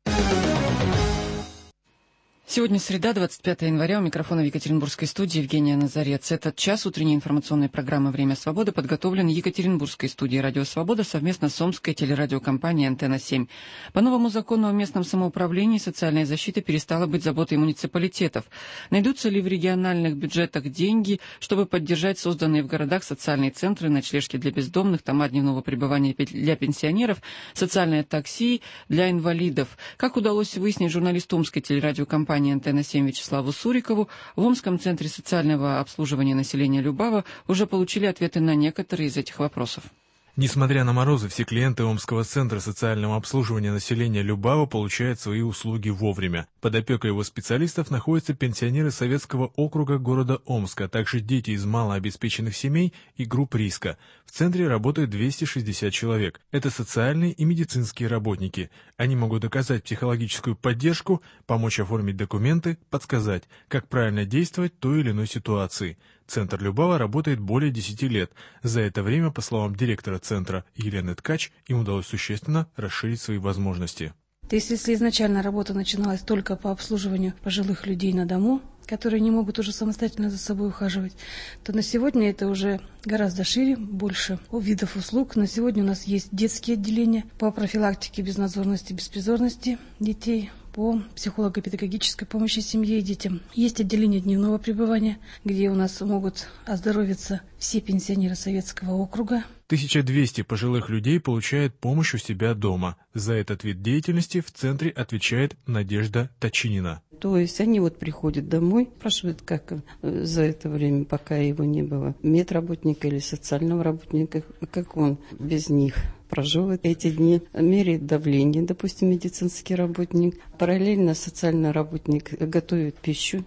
Сегодня среда, двадцать пятое января, у микрофона в Екатеринбургской студии Евгения Назарец. Этот час утренней информационной программы «Время свободы» подготовлен Екатеринбургской студией «Радио Свобода» совместно с Омской телерадиокомпанией «Антенна семь». По новому закону о местном самоуправлении социальная защита перестала быть заботой муниципалитетов. Найдутся ли в региональных бюджетах деньги, чтобы поддержать созданные в городах социальные центры, ночлежки для бездомных, дома дневного пребывания для пенсионеров, социальное такси для инвалидов? Как удалось выяснить журналисту Омской телерадиокомпании «Антенна семь» Вячеславу Сурикову, в Омском центре социального обслуживания населения Любава уже получили ответы на некоторые из этих вопросов. Несмотря на морозы, все клиенты Омского центра социального обслуживания населения Любава получают свои услуги вовремя. Под опекой его специалистов находятся пенсионеры Советского округа города Омска, а также дети из малообеспеченных семей и групп риска. В центре работает двести шестьдесят человек. Это социальные и медицинские работники. Они могут оказать психологическую поддержку, помочь оформить документы, подсказать, как правильно действовать в той или иной ситуации. Центр Любава работает более десяти лет. За это время, по словам директора центра Елены Ткач, им удалось существенно расширить свои возможности. То есть, если изначально работа начиналась только по обслуживанию пожилых людей на дому, которые не могут уже самостоятельно за собой ухаживать, то на сегодня это уже гораздо шире, больше видов услуг. На сегодня у нас есть детские отделения по профилактике безнадзорности, беспризорности детей, по психолого-педагогической помощи семье и детям. Есть отделение дневного пребывания, где у нас могут оздоровиться все пенсионеры Советского округа. тысяча двести пожилых людей получают помощь у себя дома. За этот вид деятельности в центре отвечает Надежда Точинина. То есть они вот приходят домой, спрашивают, как за это время, пока его не было, медработника или социального работника, как он без них прожил эти дни, меряет давление, допустим, медицинский работник. Параллельно социальный работник готовит пищу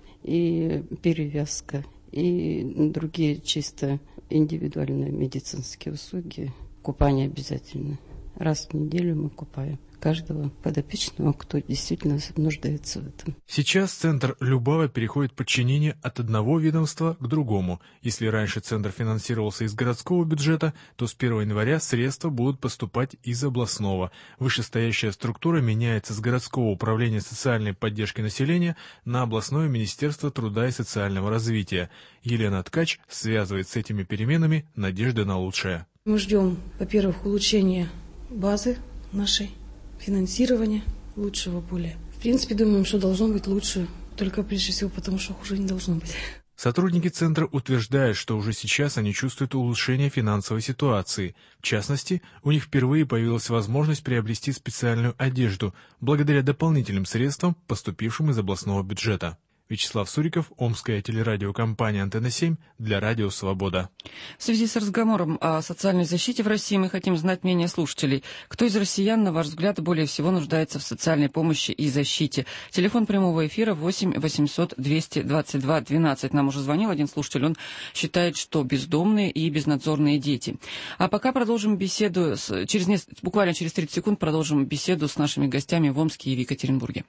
и перевязка, и другие чисто индивидуальные медицинские услуги. Купание обязательно. Раз в неделю мы купаем каждого подопечного, кто действительно нуждается в этом. Сейчас центр Любава переходит подчинение от одного ведомства к другому. Если раньше центр финансировался из городского бюджета, то с первого января средства будут поступать из областного. Вышестоящая структура меняется с городского управления социальной поддержки населения на областное министерство труда и социального развития. Елена Ткач связывает с этими переменами надежды на лучшее. Мы ждем, во-первых, улучшения базы нашей, финансирования лучшего более. В принципе, думаем, что должно быть лучше, только прежде всего потому, что хуже не должно быть. Сотрудники центра утверждают, что уже сейчас они чувствуют улучшение финансовой ситуации. В частности, у них впервые появилась возможность приобрести специальную одежду, благодаря дополнительным средствам, поступившим из областного бюджета. Вячеслав Суриков, Омская телерадиокомпания «Антенна семь» для Радио Свобода. В связи с разговором о социальной защите в России мы хотим знать мнение слушателей. Кто из россиян, на ваш взгляд, более всего нуждается в социальной помощи и защите? Телефон прямого эфира восемь восемьсот двести двадцать два двенадцать. Нам уже звонил один слушатель. Он считает, что бездомные и безнадзорные дети. А пока продолжим беседу, с, через несколько, буквально через тридцать секунд продолжим беседу с нашими гостями в Омске и в Екатеринбурге.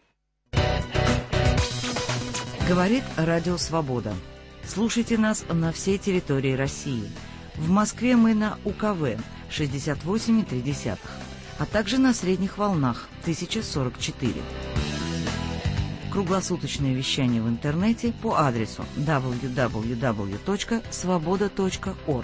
Говорит Радио Свобода. Слушайте нас на всей территории России. В Москве мы на У Ка В шестьдесят восемь и три десятых, а также на средних волнах тысяча сорок четыре. Круглосуточное вещание в интернете по адресу дабл ю дабл ю дабл ю точка свобода точка орг.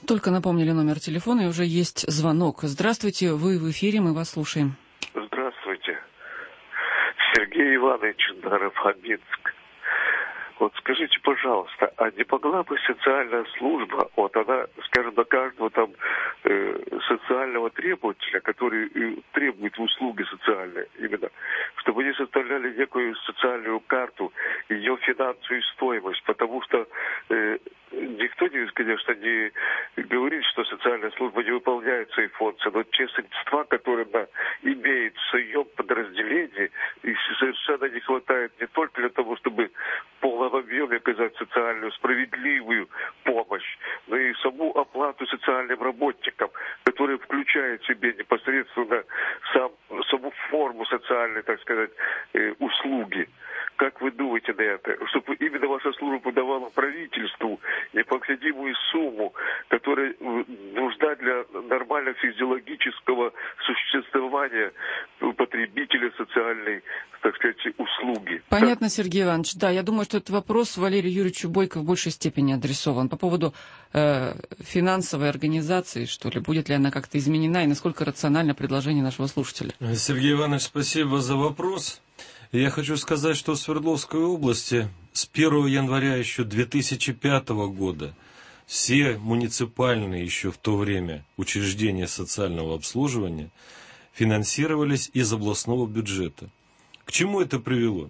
Только напомнили номер телефона, и уже есть звонок. Здравствуйте, вы в эфире, мы вас слушаем. Здравствуйте. Сергей Иванович Даров-Хабинск. Вот скажите, пожалуйста, а не могла бы социальная служба, вот она, скажем, на каждого там э, социального требователя, который э, требует услуги социальные, именно, чтобы они составляли некую социальную карту, ее финансовую стоимость, потому что э, никто, не, конечно, не говорит, что социальная служба не выполняет свои функции, но те средства, которые она имеет в своем подразделении, их совершенно не хватает не только для того, чтобы в полном объеме оказать социальную справедливую помощь, но и саму оплату социальным работникам, которая включает в себе непосредственно сам, саму форму социальной, так сказать, э, услуги. Как вы думаете на это? Чтобы именно ваша служба подавала правительству необходимую сумму, которая нужна для нормального физиологического существования потребителя социальной, так сказать, услуги. Понятно, Сергей Иванович. Да, я думаю, что этот вопрос Валерию Юрьевичу Бойко в большей степени адресован. По поводу э, финансовой организации, что ли, будет ли она как-то изменена, и насколько рационально предложение нашего слушателя? Сергей Иванович, спасибо за вопрос. Я хочу сказать, что в Свердловской области с первого января еще две тысячи пятого года все муниципальные еще в то время учреждения социального обслуживания финансировались из областного бюджета. К чему это привело?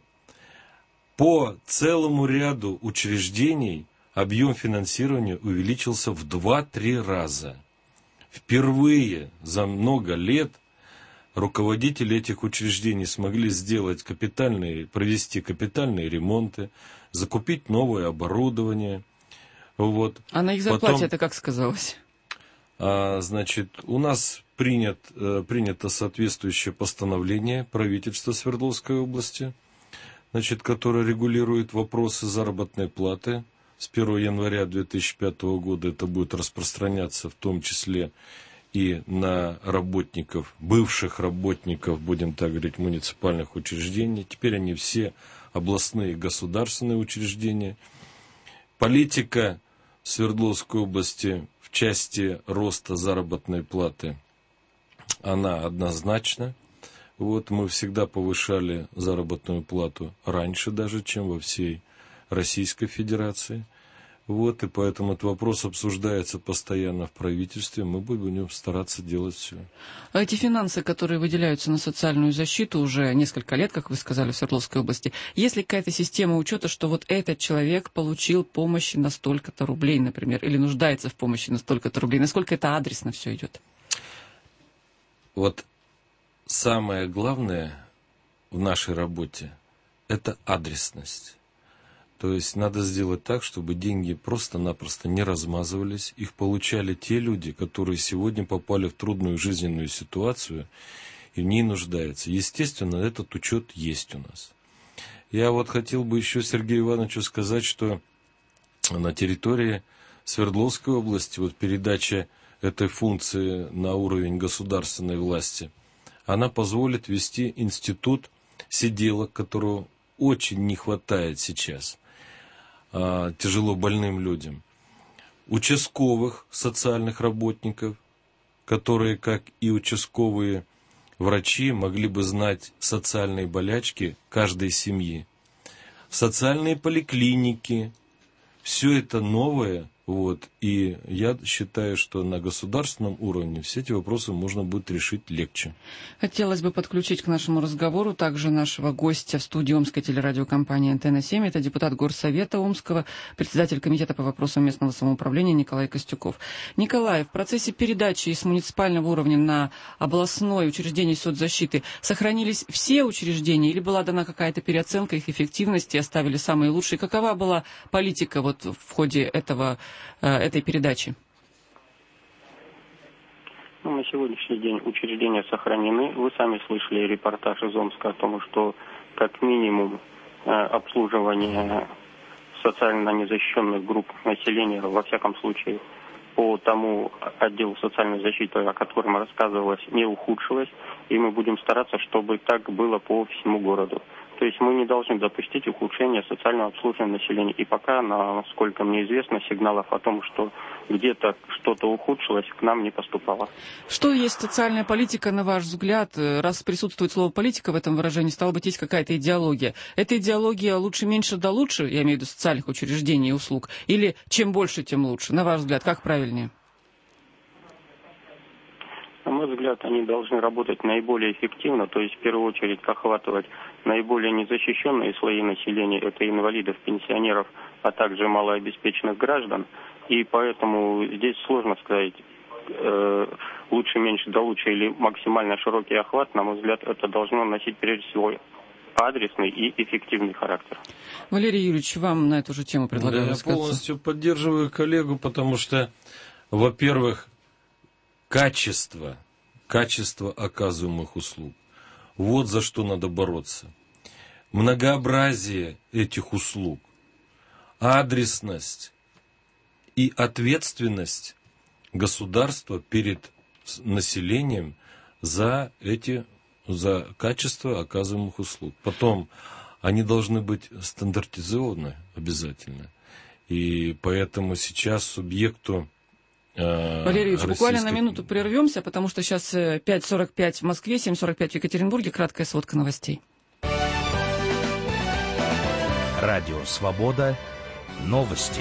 По целому ряду учреждений объем финансирования увеличился в два-три раза. Впервые за много лет руководители этих учреждений смогли сделать капитальные, провести капитальные ремонты, закупить новое оборудование. Вот. А на их зарплате Потом, это как сказалось? А, значит, у нас принят, принято соответствующее постановление правительства Свердловской области, значит, которое регулирует вопросы заработной платы. С первого января две тысячи пятого года это будет распространяться в том числе и на работников, бывших работников, будем так говорить, муниципальных учреждений. Теперь они все областные государственные учреждения. Политика Свердловской области в части роста заработной платы, она однозначна. Вот, мы всегда повышали заработную плату раньше даже, чем во всей Российской Федерации. Вот, и поэтому этот вопрос обсуждается постоянно в правительстве. Мы будем стараться делать все. А эти финансы, которые выделяются на социальную защиту уже несколько лет, как вы сказали, в Свердловской области, есть ли какая-то система учета, что вот этот человек получил помощи на столько-то рублей, например, или нуждается в помощи на столько-то рублей? Насколько это адресно все идет? Вот самое главное в нашей работе – это адресность. То есть надо сделать так, чтобы деньги просто-напросто не размазывались. Их получали те люди, которые сегодня попали в трудную жизненную ситуацию и в ней нуждаются. Естественно, этот учет есть у нас. Я вот хотел бы еще Сергею Ивановичу сказать, что на территории Свердловской области вот передача этой функции на уровень государственной власти, она позволит ввести институт сиделок, которого очень не хватает сейчас тяжело больным людям, участковых социальных работников, которые, как и участковые врачи, могли бы знать социальные болячки каждой семьи, социальные поликлиники, все это новое. Вот, и я считаю, что на государственном уровне все эти вопросы можно будет решить легче. Хотелось бы подключить к нашему разговору также нашего гостя в студии Омской телерадиокомпании «Антенна семь». Это депутат Горсовета Омского, председатель комитета по вопросам местного самоуправления Николай Костюков. Николай, в процессе передачи с муниципального уровня на областное учреждение соцзащиты сохранились все учреждения или была дана какая-то переоценка их эффективности, оставили самые лучшие? Какова была политика вот в ходе этого этой передачи? Ну, на сегодняшний день учреждения сохранены. Вы сами слышали репортаж из Омска о том, что как минимум э, обслуживание социально незащищенных групп населения, во всяком случае, по тому отделу социальной защиты, о котором рассказывалось, не ухудшилось. И мы будем стараться, чтобы так было по всему городу. То есть мы не должны допустить ухудшения социального обслуживания населения. И пока, насколько мне известно, сигналов о том, что где-то что-то ухудшилось, к нам не поступало. Что есть социальная политика, на ваш взгляд? Раз присутствует слово «политика» в этом выражении, стало быть, есть какая-то идеология. Эта идеология лучше-меньше да лучше, я имею в виду социальных учреждений и услуг, или чем больше, тем лучше? На ваш взгляд, как правильнее? На мой взгляд, они должны работать наиболее эффективно, то есть в первую очередь охватывать наиболее незащищенные слои населения, это инвалидов, пенсионеров, а также малообеспеченных граждан. И поэтому здесь сложно сказать э, лучше, меньше, да лучше или максимально широкий охват. На мой взгляд, это должно носить прежде всего адресный и эффективный характер. Валерий Юрьевич, вам на эту же тему предлагаю да, рассказать. Я полностью поддерживаю коллегу, потому что, во-первых, Качество, качество оказываемых услуг. Вот за что надо бороться. Многообразие этих услуг, адресность и ответственность государства перед населением за эти, за качество оказываемых услуг. Потом, они должны быть стандартизованы обязательно. И поэтому сейчас субъекту Валерий Юрьевич, буквально на минуту прервемся, потому что сейчас пять сорок пять в Москве, семь сорок пять в Екатеринбурге. Краткая сводка новостей. Радио «Свобода». Новости.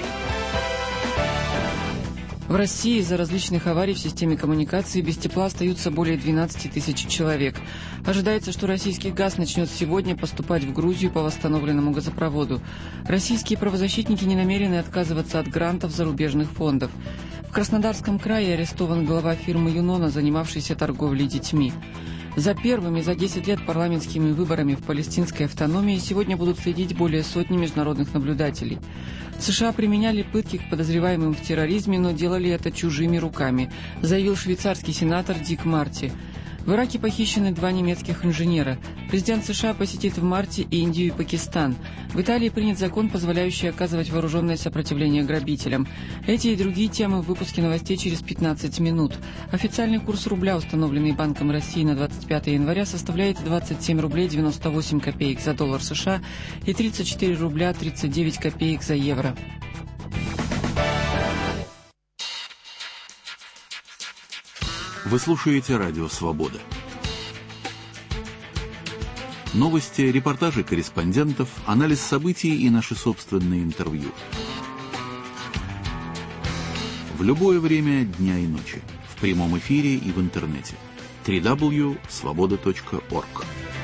В России из-за различных аварий в системе коммуникации без тепла остаются более двенадцати тысяч человек. Ожидается, что российский газ начнет сегодня поступать в Грузию по восстановленному газопроводу. Российские правозащитники не намерены отказываться от грантов зарубежных фондов. В Краснодарском крае арестован глава фирмы «Юнона», занимавшийся торговлей детьми. За первыми за десять лет парламентскими выборами в палестинской автономии сегодня будут следить более сотни международных наблюдателей. США применяли пытки к подозреваемым в терроризме, но делали это чужими руками, заявил швейцарский сенатор Дик Марти. В Ираке похищены два немецких инженера. Президент США посетит в марте Индию и Пакистан. В Италии принят закон, позволяющий оказывать вооруженное сопротивление грабителям. Эти и другие темы в выпуске новостей через пятнадцать минут. Официальный курс рубля, установленный Банком России на двадцать пятое января, составляет двадцать семь рублей девяносто восемь копеек за доллар США и тридцать четыре рубля тридцать девять копеек за евро. Вы слушаете Радио «Свобода». Новости, репортажи корреспондентов, анализ событий и наши собственные интервью. В любое время дня и ночи. В прямом эфире и в интернете. дабл ю дабл ю дабл ю точка свобода точка орг.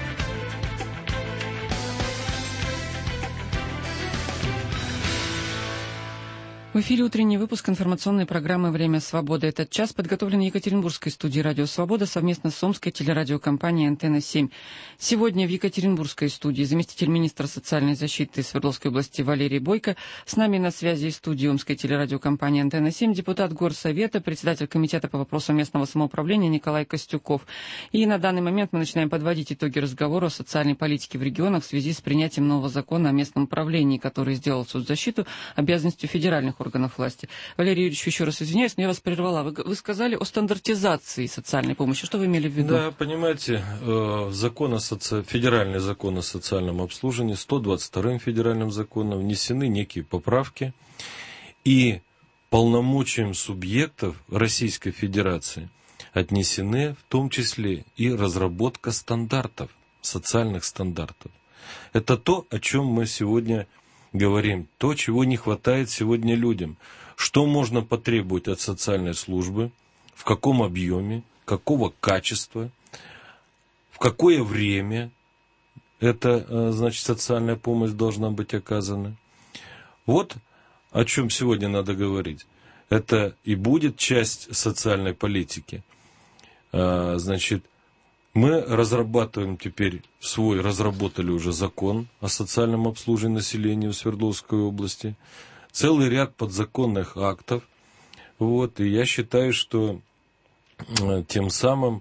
В эфире утренний выпуск информационной программы «Время свободы». Этот час подготовлен в Екатеринбургской студии «Радио Свобода» совместно с Омской телерадиокомпанией «Антенна семь». Сегодня в Екатеринбургской студии заместитель министра социальной защиты Свердловской области Валерий Бойко. С нами на связи из студии Омской телерадиокомпании «Антенна семь» депутат Горсовета, председатель комитета по вопросам местного самоуправления Николай Костюков. И на данный момент мы начинаем подводить итоги разговора о социальной политике в регионах в связи с принятием нового закона о местном управлении, который сделал соцзащиту обязанностью федеральных органов власти. Валерий Юрьевич, еще раз извиняюсь, но я вас прервала. Вы, вы сказали о стандартизации социальной помощи. Что вы имели в виду? Да, понимаете, э, закон о соци... федеральный закон о социальном обслуживании, сто двадцать вторым федеральным законом внесены некие поправки, и полномочиям субъектов Российской Федерации отнесены в том числе и разработка стандартов, социальных стандартов. Это то, о чем мы сегодня говорим, то, чего не хватает сегодня людям. Что можно потребовать от социальной службы, в каком объеме, какого качества, в какое время эта, значит, социальная помощь должна быть оказана. Вот о чем сегодня надо говорить. Это и будет часть социальной политики. Значит, мы разрабатываем теперь свой, разработали уже закон о социальном обслуживании населения в Свердловской области, целый ряд подзаконных актов. Вот, и я считаю, что тем самым,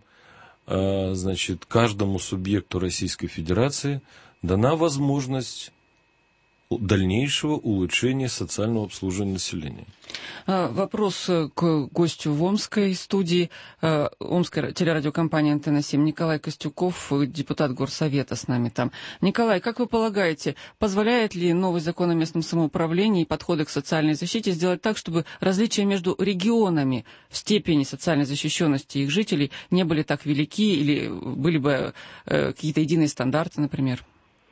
значит, каждому субъекту Российской Федерации дана возможность дальнейшего улучшения социального обслуживания населения. Вопрос к гостю в Омской студии. Омская телерадиокомпания «Антенна семь». Николай Костюков, депутат Горсовета, с нами там. Николай, как вы полагаете, позволяет ли новый закон о местном самоуправлении и подходы к социальной защите сделать так, чтобы различия между регионами в степени социальной защищенности их жителей не были так велики или были бы какие-то единые стандарты, например?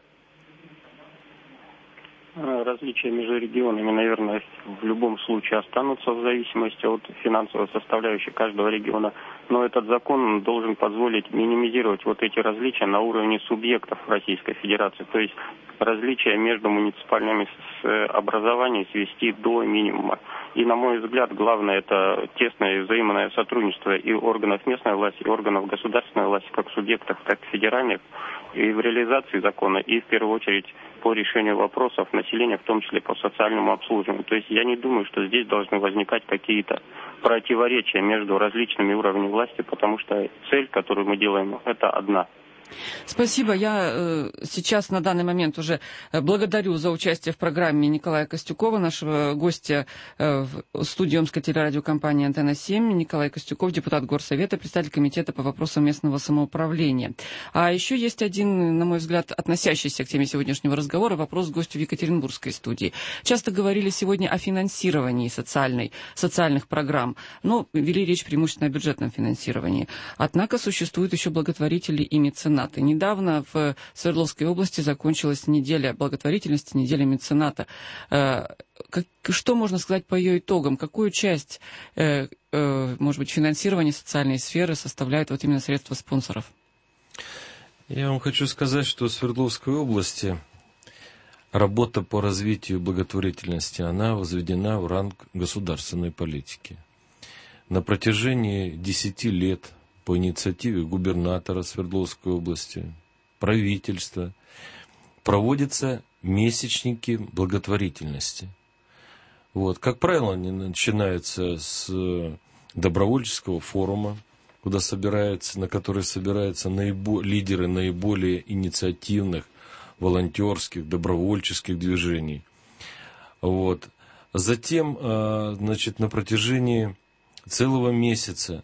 Различия между регионами, наверное, в любом случае останутся в зависимости от финансовой составляющей каждого региона. Но этот закон должен позволить минимизировать вот эти различия на уровне субъектов Российской Федерации. То есть различия между муниципальными образованиями свести до минимума. И, на мой взгляд, главное это тесное взаимное сотрудничество и органов местной власти, и органов государственной власти, как субъектов, так и федеральных, и в реализации закона, и в первую очередь по решению вопросов населения, в том числе по социальному обслуживанию. То есть я не думаю, что здесь должны возникать какие-то противоречия между различными уровнями власти, потому что цель, которую мы делаем, это одна. Спасибо. Я э, сейчас на данный момент уже благодарю за участие в программе Николая Костюкова, нашего гостя э, в студии Омской телерадиокомпании «Антенна семь». Николай Костюков, депутат Горсовета, председатель комитета по вопросам местного самоуправления. А еще есть один, на мой взгляд, относящийся к теме сегодняшнего разговора вопрос к гостю в Екатеринбургской студии. Часто говорили сегодня о финансировании социальной, социальных программ, но вели речь преимущественно о бюджетном финансировании. Однако существуют еще благотворители и меценаты. Недавно в Свердловской области закончилась неделя благотворительности, неделя мецената. Что можно сказать по ее итогам? Какую часть, может быть, финансирования социальной сферы составляют вот именно средства спонсоров? Я вам хочу сказать, что в Свердловской области работа по развитию благотворительности, она возведена в ранг государственной политики. На протяжении десяти лет по инициативе губернатора Свердловской области, правительства, проводятся месячники благотворительности. Вот. Как правило, они начинаются с добровольческого форума, куда собираются, на который собираются наибо, лидеры наиболее инициативных волонтерских, добровольческих движений. Вот. Затем, значит, на протяжении целого месяца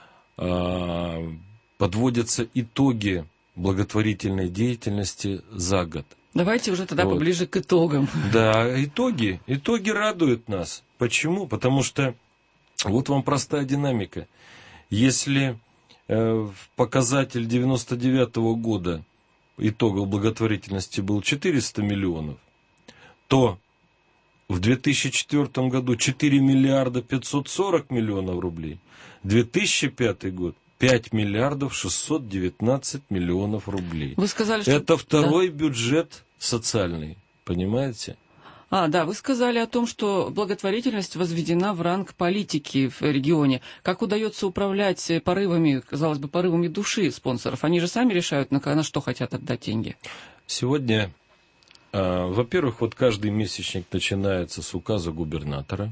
подводятся итоги благотворительной деятельности за год. Давайте уже тогда вот. Поближе к итогам. Да, итоги. Итоги радуют нас. Почему? Потому что вот вам простая динамика. Если э, показатель девяносто девятого года итогов благотворительности был четыреста миллионов, то в две тысячи четвёртом году четыре миллиарда пятьсот сорок миллионов рублей. две тысячи пятый год пять миллиардов шестьсот девятнадцать миллионов рублей. Вы сказали, что... Это второй да. бюджет социальный, понимаете? А, да, вы сказали о том, что благотворительность возведена в ранг политики в регионе. Как удается управлять порывами, казалось бы, порывами души спонсоров? Они же сами решают, на, на что хотят отдать деньги. Сегодня, э, во-первых, вот каждый месячник начинается с указа губернатора.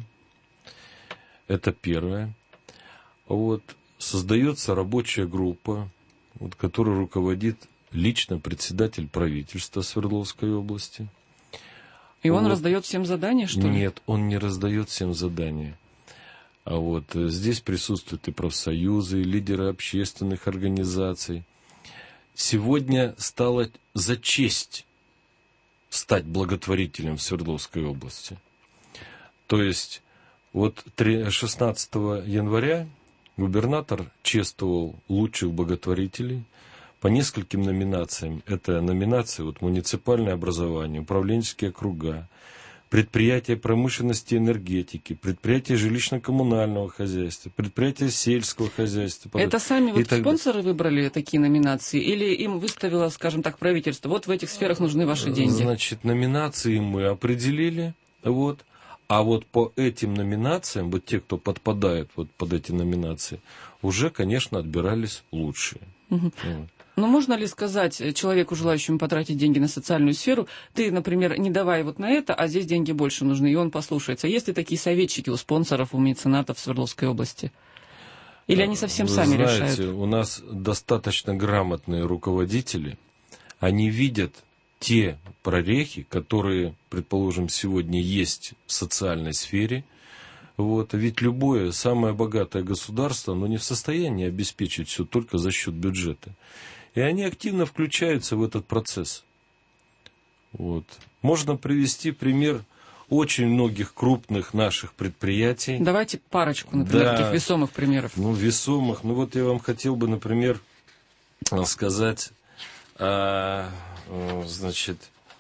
Это первое. Вот, создается рабочая группа, вот, которой руководит лично председатель правительства Свердловской области. И он вот. раздает всем задания, что ли? Нет, он не раздает всем задания. А вот здесь присутствуют и профсоюзы, и лидеры общественных организаций. Сегодня стало за честь стать благотворителем в Свердловской области. То есть, вот шестнадцатого января губернатор чествовал лучших благотворителей по нескольким номинациям. Это номинации вот, муниципальное образование, управленческие округа, предприятия промышленности и энергетики, предприятия жилищно-коммунального хозяйства, предприятия сельского хозяйства. Это сами вот так... спонсоры выбрали такие номинации или им выставило, скажем так, правительство? Вот в этих сферах нужны ваши деньги. Значит, номинации мы определили, вот. А вот по этим номинациям, вот те, кто подпадает вот под эти номинации, уже, конечно, отбирались лучшие. Угу. Вот. Но можно ли сказать человеку, желающему потратить деньги на социальную сферу, ты, например, не давай вот на это, а здесь деньги больше нужны, и он послушается? Есть ли такие советчики у спонсоров, у меценатов в Свердловской области? Или они совсем Вы сами знаете, решают? У нас достаточно грамотные руководители, они видят те прорехи, которые, предположим, сегодня есть в социальной сфере. Вот. Ведь любое самое богатое государство, оно не в состоянии обеспечить все только за счет бюджета. И они активно включаются в этот процесс. Вот. Можно привести пример очень многих крупных наших предприятий. Давайте парочку, например, да, таких весомых примеров. Ну, весомых. Ну, вот я вам хотел бы, например, сказать, а, значит,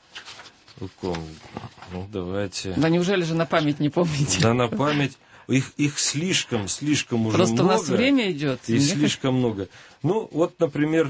ну, давайте... Да неужели же на память не помните? Да, на память. Их, их слишком, слишком уже Просто много. Просто у нас время идет. И слишком много. Ну, вот, например,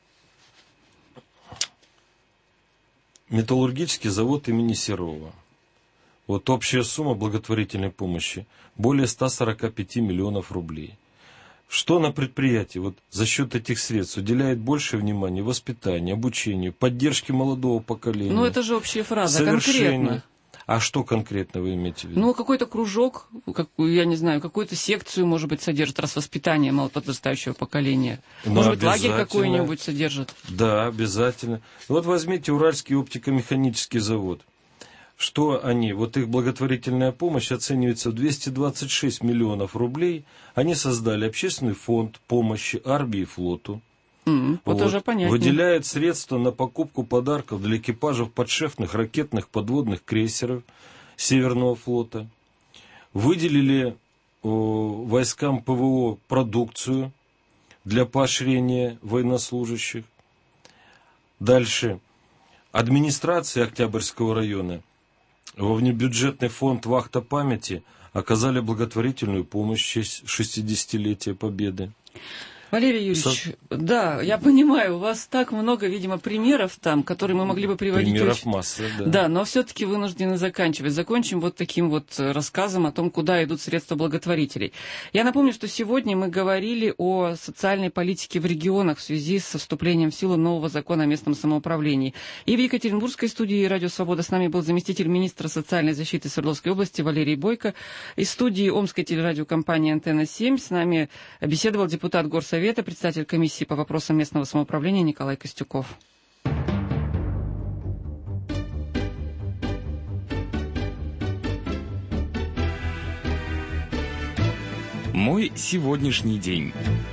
металлургический завод имени Серова. Вот общая сумма благотворительной помощи более ста сорока пяти миллионов рублей. Что на предприятии вот за счет этих средств уделяет больше внимания воспитанию, обучению, поддержке молодого поколения? Ну, это же общая фраза, конкретно. А что конкретно вы имеете в виду? Ну, какой-то кружок, как, я не знаю, какую-то секцию, может быть, содержит, раз воспитание подрастающего поколения. Ну, может быть, лагерь какой-нибудь содержит. Да, обязательно. Вот возьмите Уральский оптико-механический завод. Что они? Вот их благотворительная помощь оценивается в двести двадцать шесть миллионов рублей. Они создали общественный фонд помощи армии и флоту. Mm, вот, вот уже понятнее. Выделяют средства на покупку подарков для экипажев подшефных ракетных подводных крейсеров Северного флота. Выделили о, войскам ПВО продукцию для поощрения военнослужащих. Дальше. Администрация Октябрьского района во внебюджетный фонд «Вахта памяти» оказали благотворительную помощь в честь шестидесятилетия Победы. Валерий Юрьевич, Со... да, я понимаю, у вас так много, видимо, примеров там, которые мы могли бы приводить. Примеров очень... масса, да. Да, но все-таки вынуждены заканчивать. Закончим вот таким вот рассказом о том, куда идут средства благотворителей. Я напомню, что сегодня мы говорили о социальной политике в регионах в связи со вступлением в силу нового закона о местном самоуправлении. И в Екатеринбургской студии «Радио Свобода» с нами был заместитель министра социальной защиты Свердловской области Валерий Бойко. Из студии Омской телерадиокомпании «Антенна семь» с нами беседовал депутат Горсовета, председатель комиссии по вопросам местного самоуправления Николай Костюков. Мой сегодняшний день.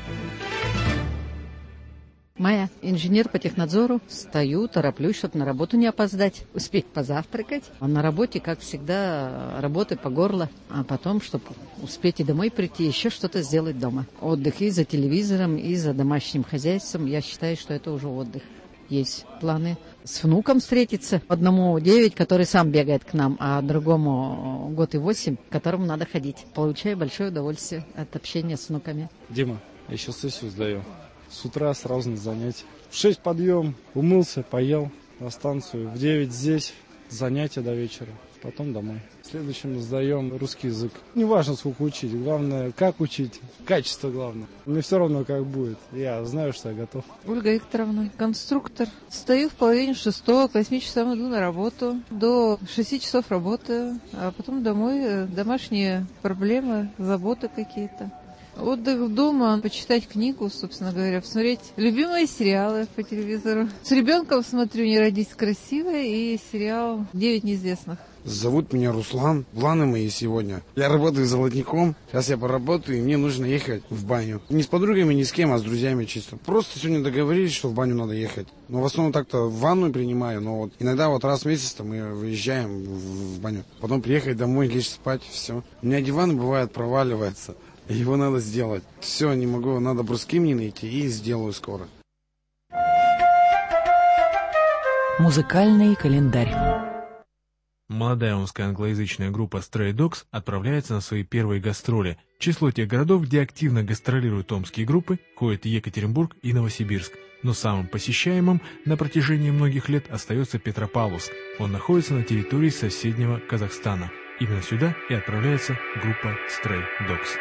Майя, инженер по технадзору. Встаю, тороплюсь, чтобы на работу не опоздать, успеть позавтракать. А на работе, как всегда, работы по горло. А потом, чтобы успеть и домой прийти, еще что-то сделать дома. Отдых и за телевизором, и за домашним хозяйством. Я считаю, что это уже отдых. Есть планы с внуком встретиться. Одному девять, который сам бегает к нам, а другому год и восемь, к которому надо ходить. Получаю большое удовольствие от общения с внуками. Дима, я сейчас сессию сдаю. С утра сразу на занятия. В шесть подъем, умылся, поел на станцию. В девять здесь, занятия до вечера. Потом домой. Следующим сдаем русский язык. Не важно, сколько учить. Главное, как учить. Качество главное. Мне все равно, как будет. Я знаю, что я готов. Ольга Викторовна, конструктор. Встаю в половине шестого, к восьми часам иду на работу. До шести часов работаю. А потом домой. Домашние проблемы, заботы какие-то. Отдых дома, почитать книгу, собственно говоря, посмотреть любимые сериалы по телевизору. С ребенком смотрю «Не родись красивой» и сериал «Девять неизвестных». Зовут меня Руслан. Планы мои сегодня. Я работаю золотником. Сейчас я поработаю, и мне нужно ехать в баню. Не с подругами, ни с кем, а с друзьями чисто. Просто сегодня договорились, что в баню надо ехать. Но в основном так-то ванну принимаю, но вот иногда вот раз в месяц мы выезжаем в баню. Потом приехать домой, лечь спать, все. У меня диван бывает проваливается. Его надо сделать. Все, не могу, надо бруски мне найти и сделаю скоро. Музыкальный календарь. Молодая омская англоязычная группа Stray Dogs отправляется на свои первые гастроли. В число тех городов, где активно гастролируют омские группы, входят Екатеринбург и Новосибирск. Но самым посещаемым на протяжении многих лет остается Петропавловск. Он находится на территории соседнего Казахстана. Именно сюда и отправляется группа Stray Dogs.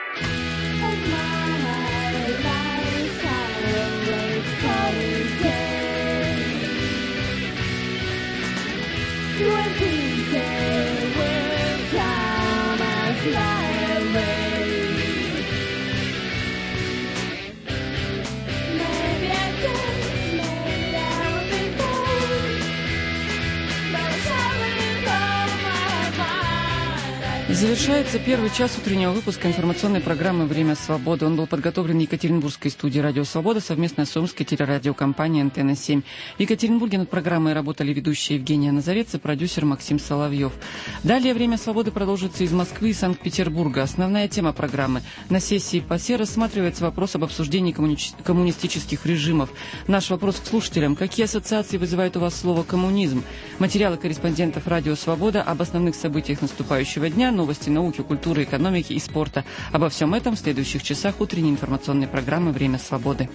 Завершается первый час утреннего выпуска информационной программы «Время свободы». Он был подготовлен Екатеринбургской студией «Радио Свобода» совместно с Омской телерадиокомпанией «Антенна семь». В Екатеринбурге над программой работали ведущие Евгения Назарец и продюсер Максим Соловьев. Далее «Время свободы» продолжится из Москвы и Санкт-Петербурга. Основная тема программы. На сессии ПАСЕ рассматривается вопрос об обсуждении коммуни... коммунистических режимов. Наш вопрос к слушателям. Какие ассоциации вызывает у вас слово «коммунизм»? Материалы корреспондентов «Радио Свобода» об основных событиях наступающего дня, новости науки, культуры, экономики и спорта. Обо всем этом в следующих часах утренней информационной программы «Время свободы».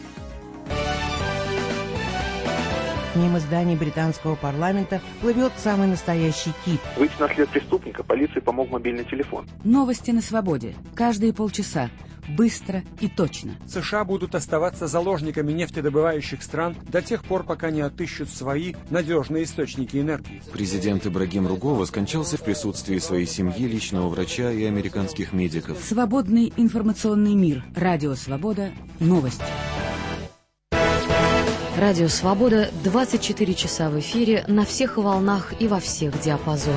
Мимо зданий британского парламента плывет самый настоящий кит. Выйти на след преступника полиции помог мобильный телефон. Новости на свободе. Каждые полчаса. Быстро и точно. США будут оставаться заложниками нефтедобывающих стран до тех пор, пока не отыщут свои надежные источники энергии. Президент Ибрагим Ругова скончался в присутствии своей семьи, личного врача и американских медиков. Свободный информационный мир. Радио Свобода. Новости. Радио Свобода двадцать четыре часа в эфире на всех волнах и во всех диапазонах.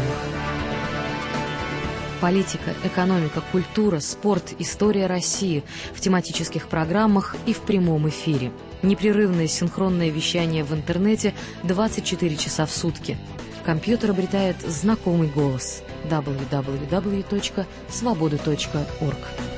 Политика, экономика, культура, спорт, история России в тематических программах и в прямом эфире. Непрерывное синхронное вещание в интернете двадцать четыре часа в сутки. Компьютер обретает знакомый голос. дабл ю дабл ю дабл ю точка свобода точка орг.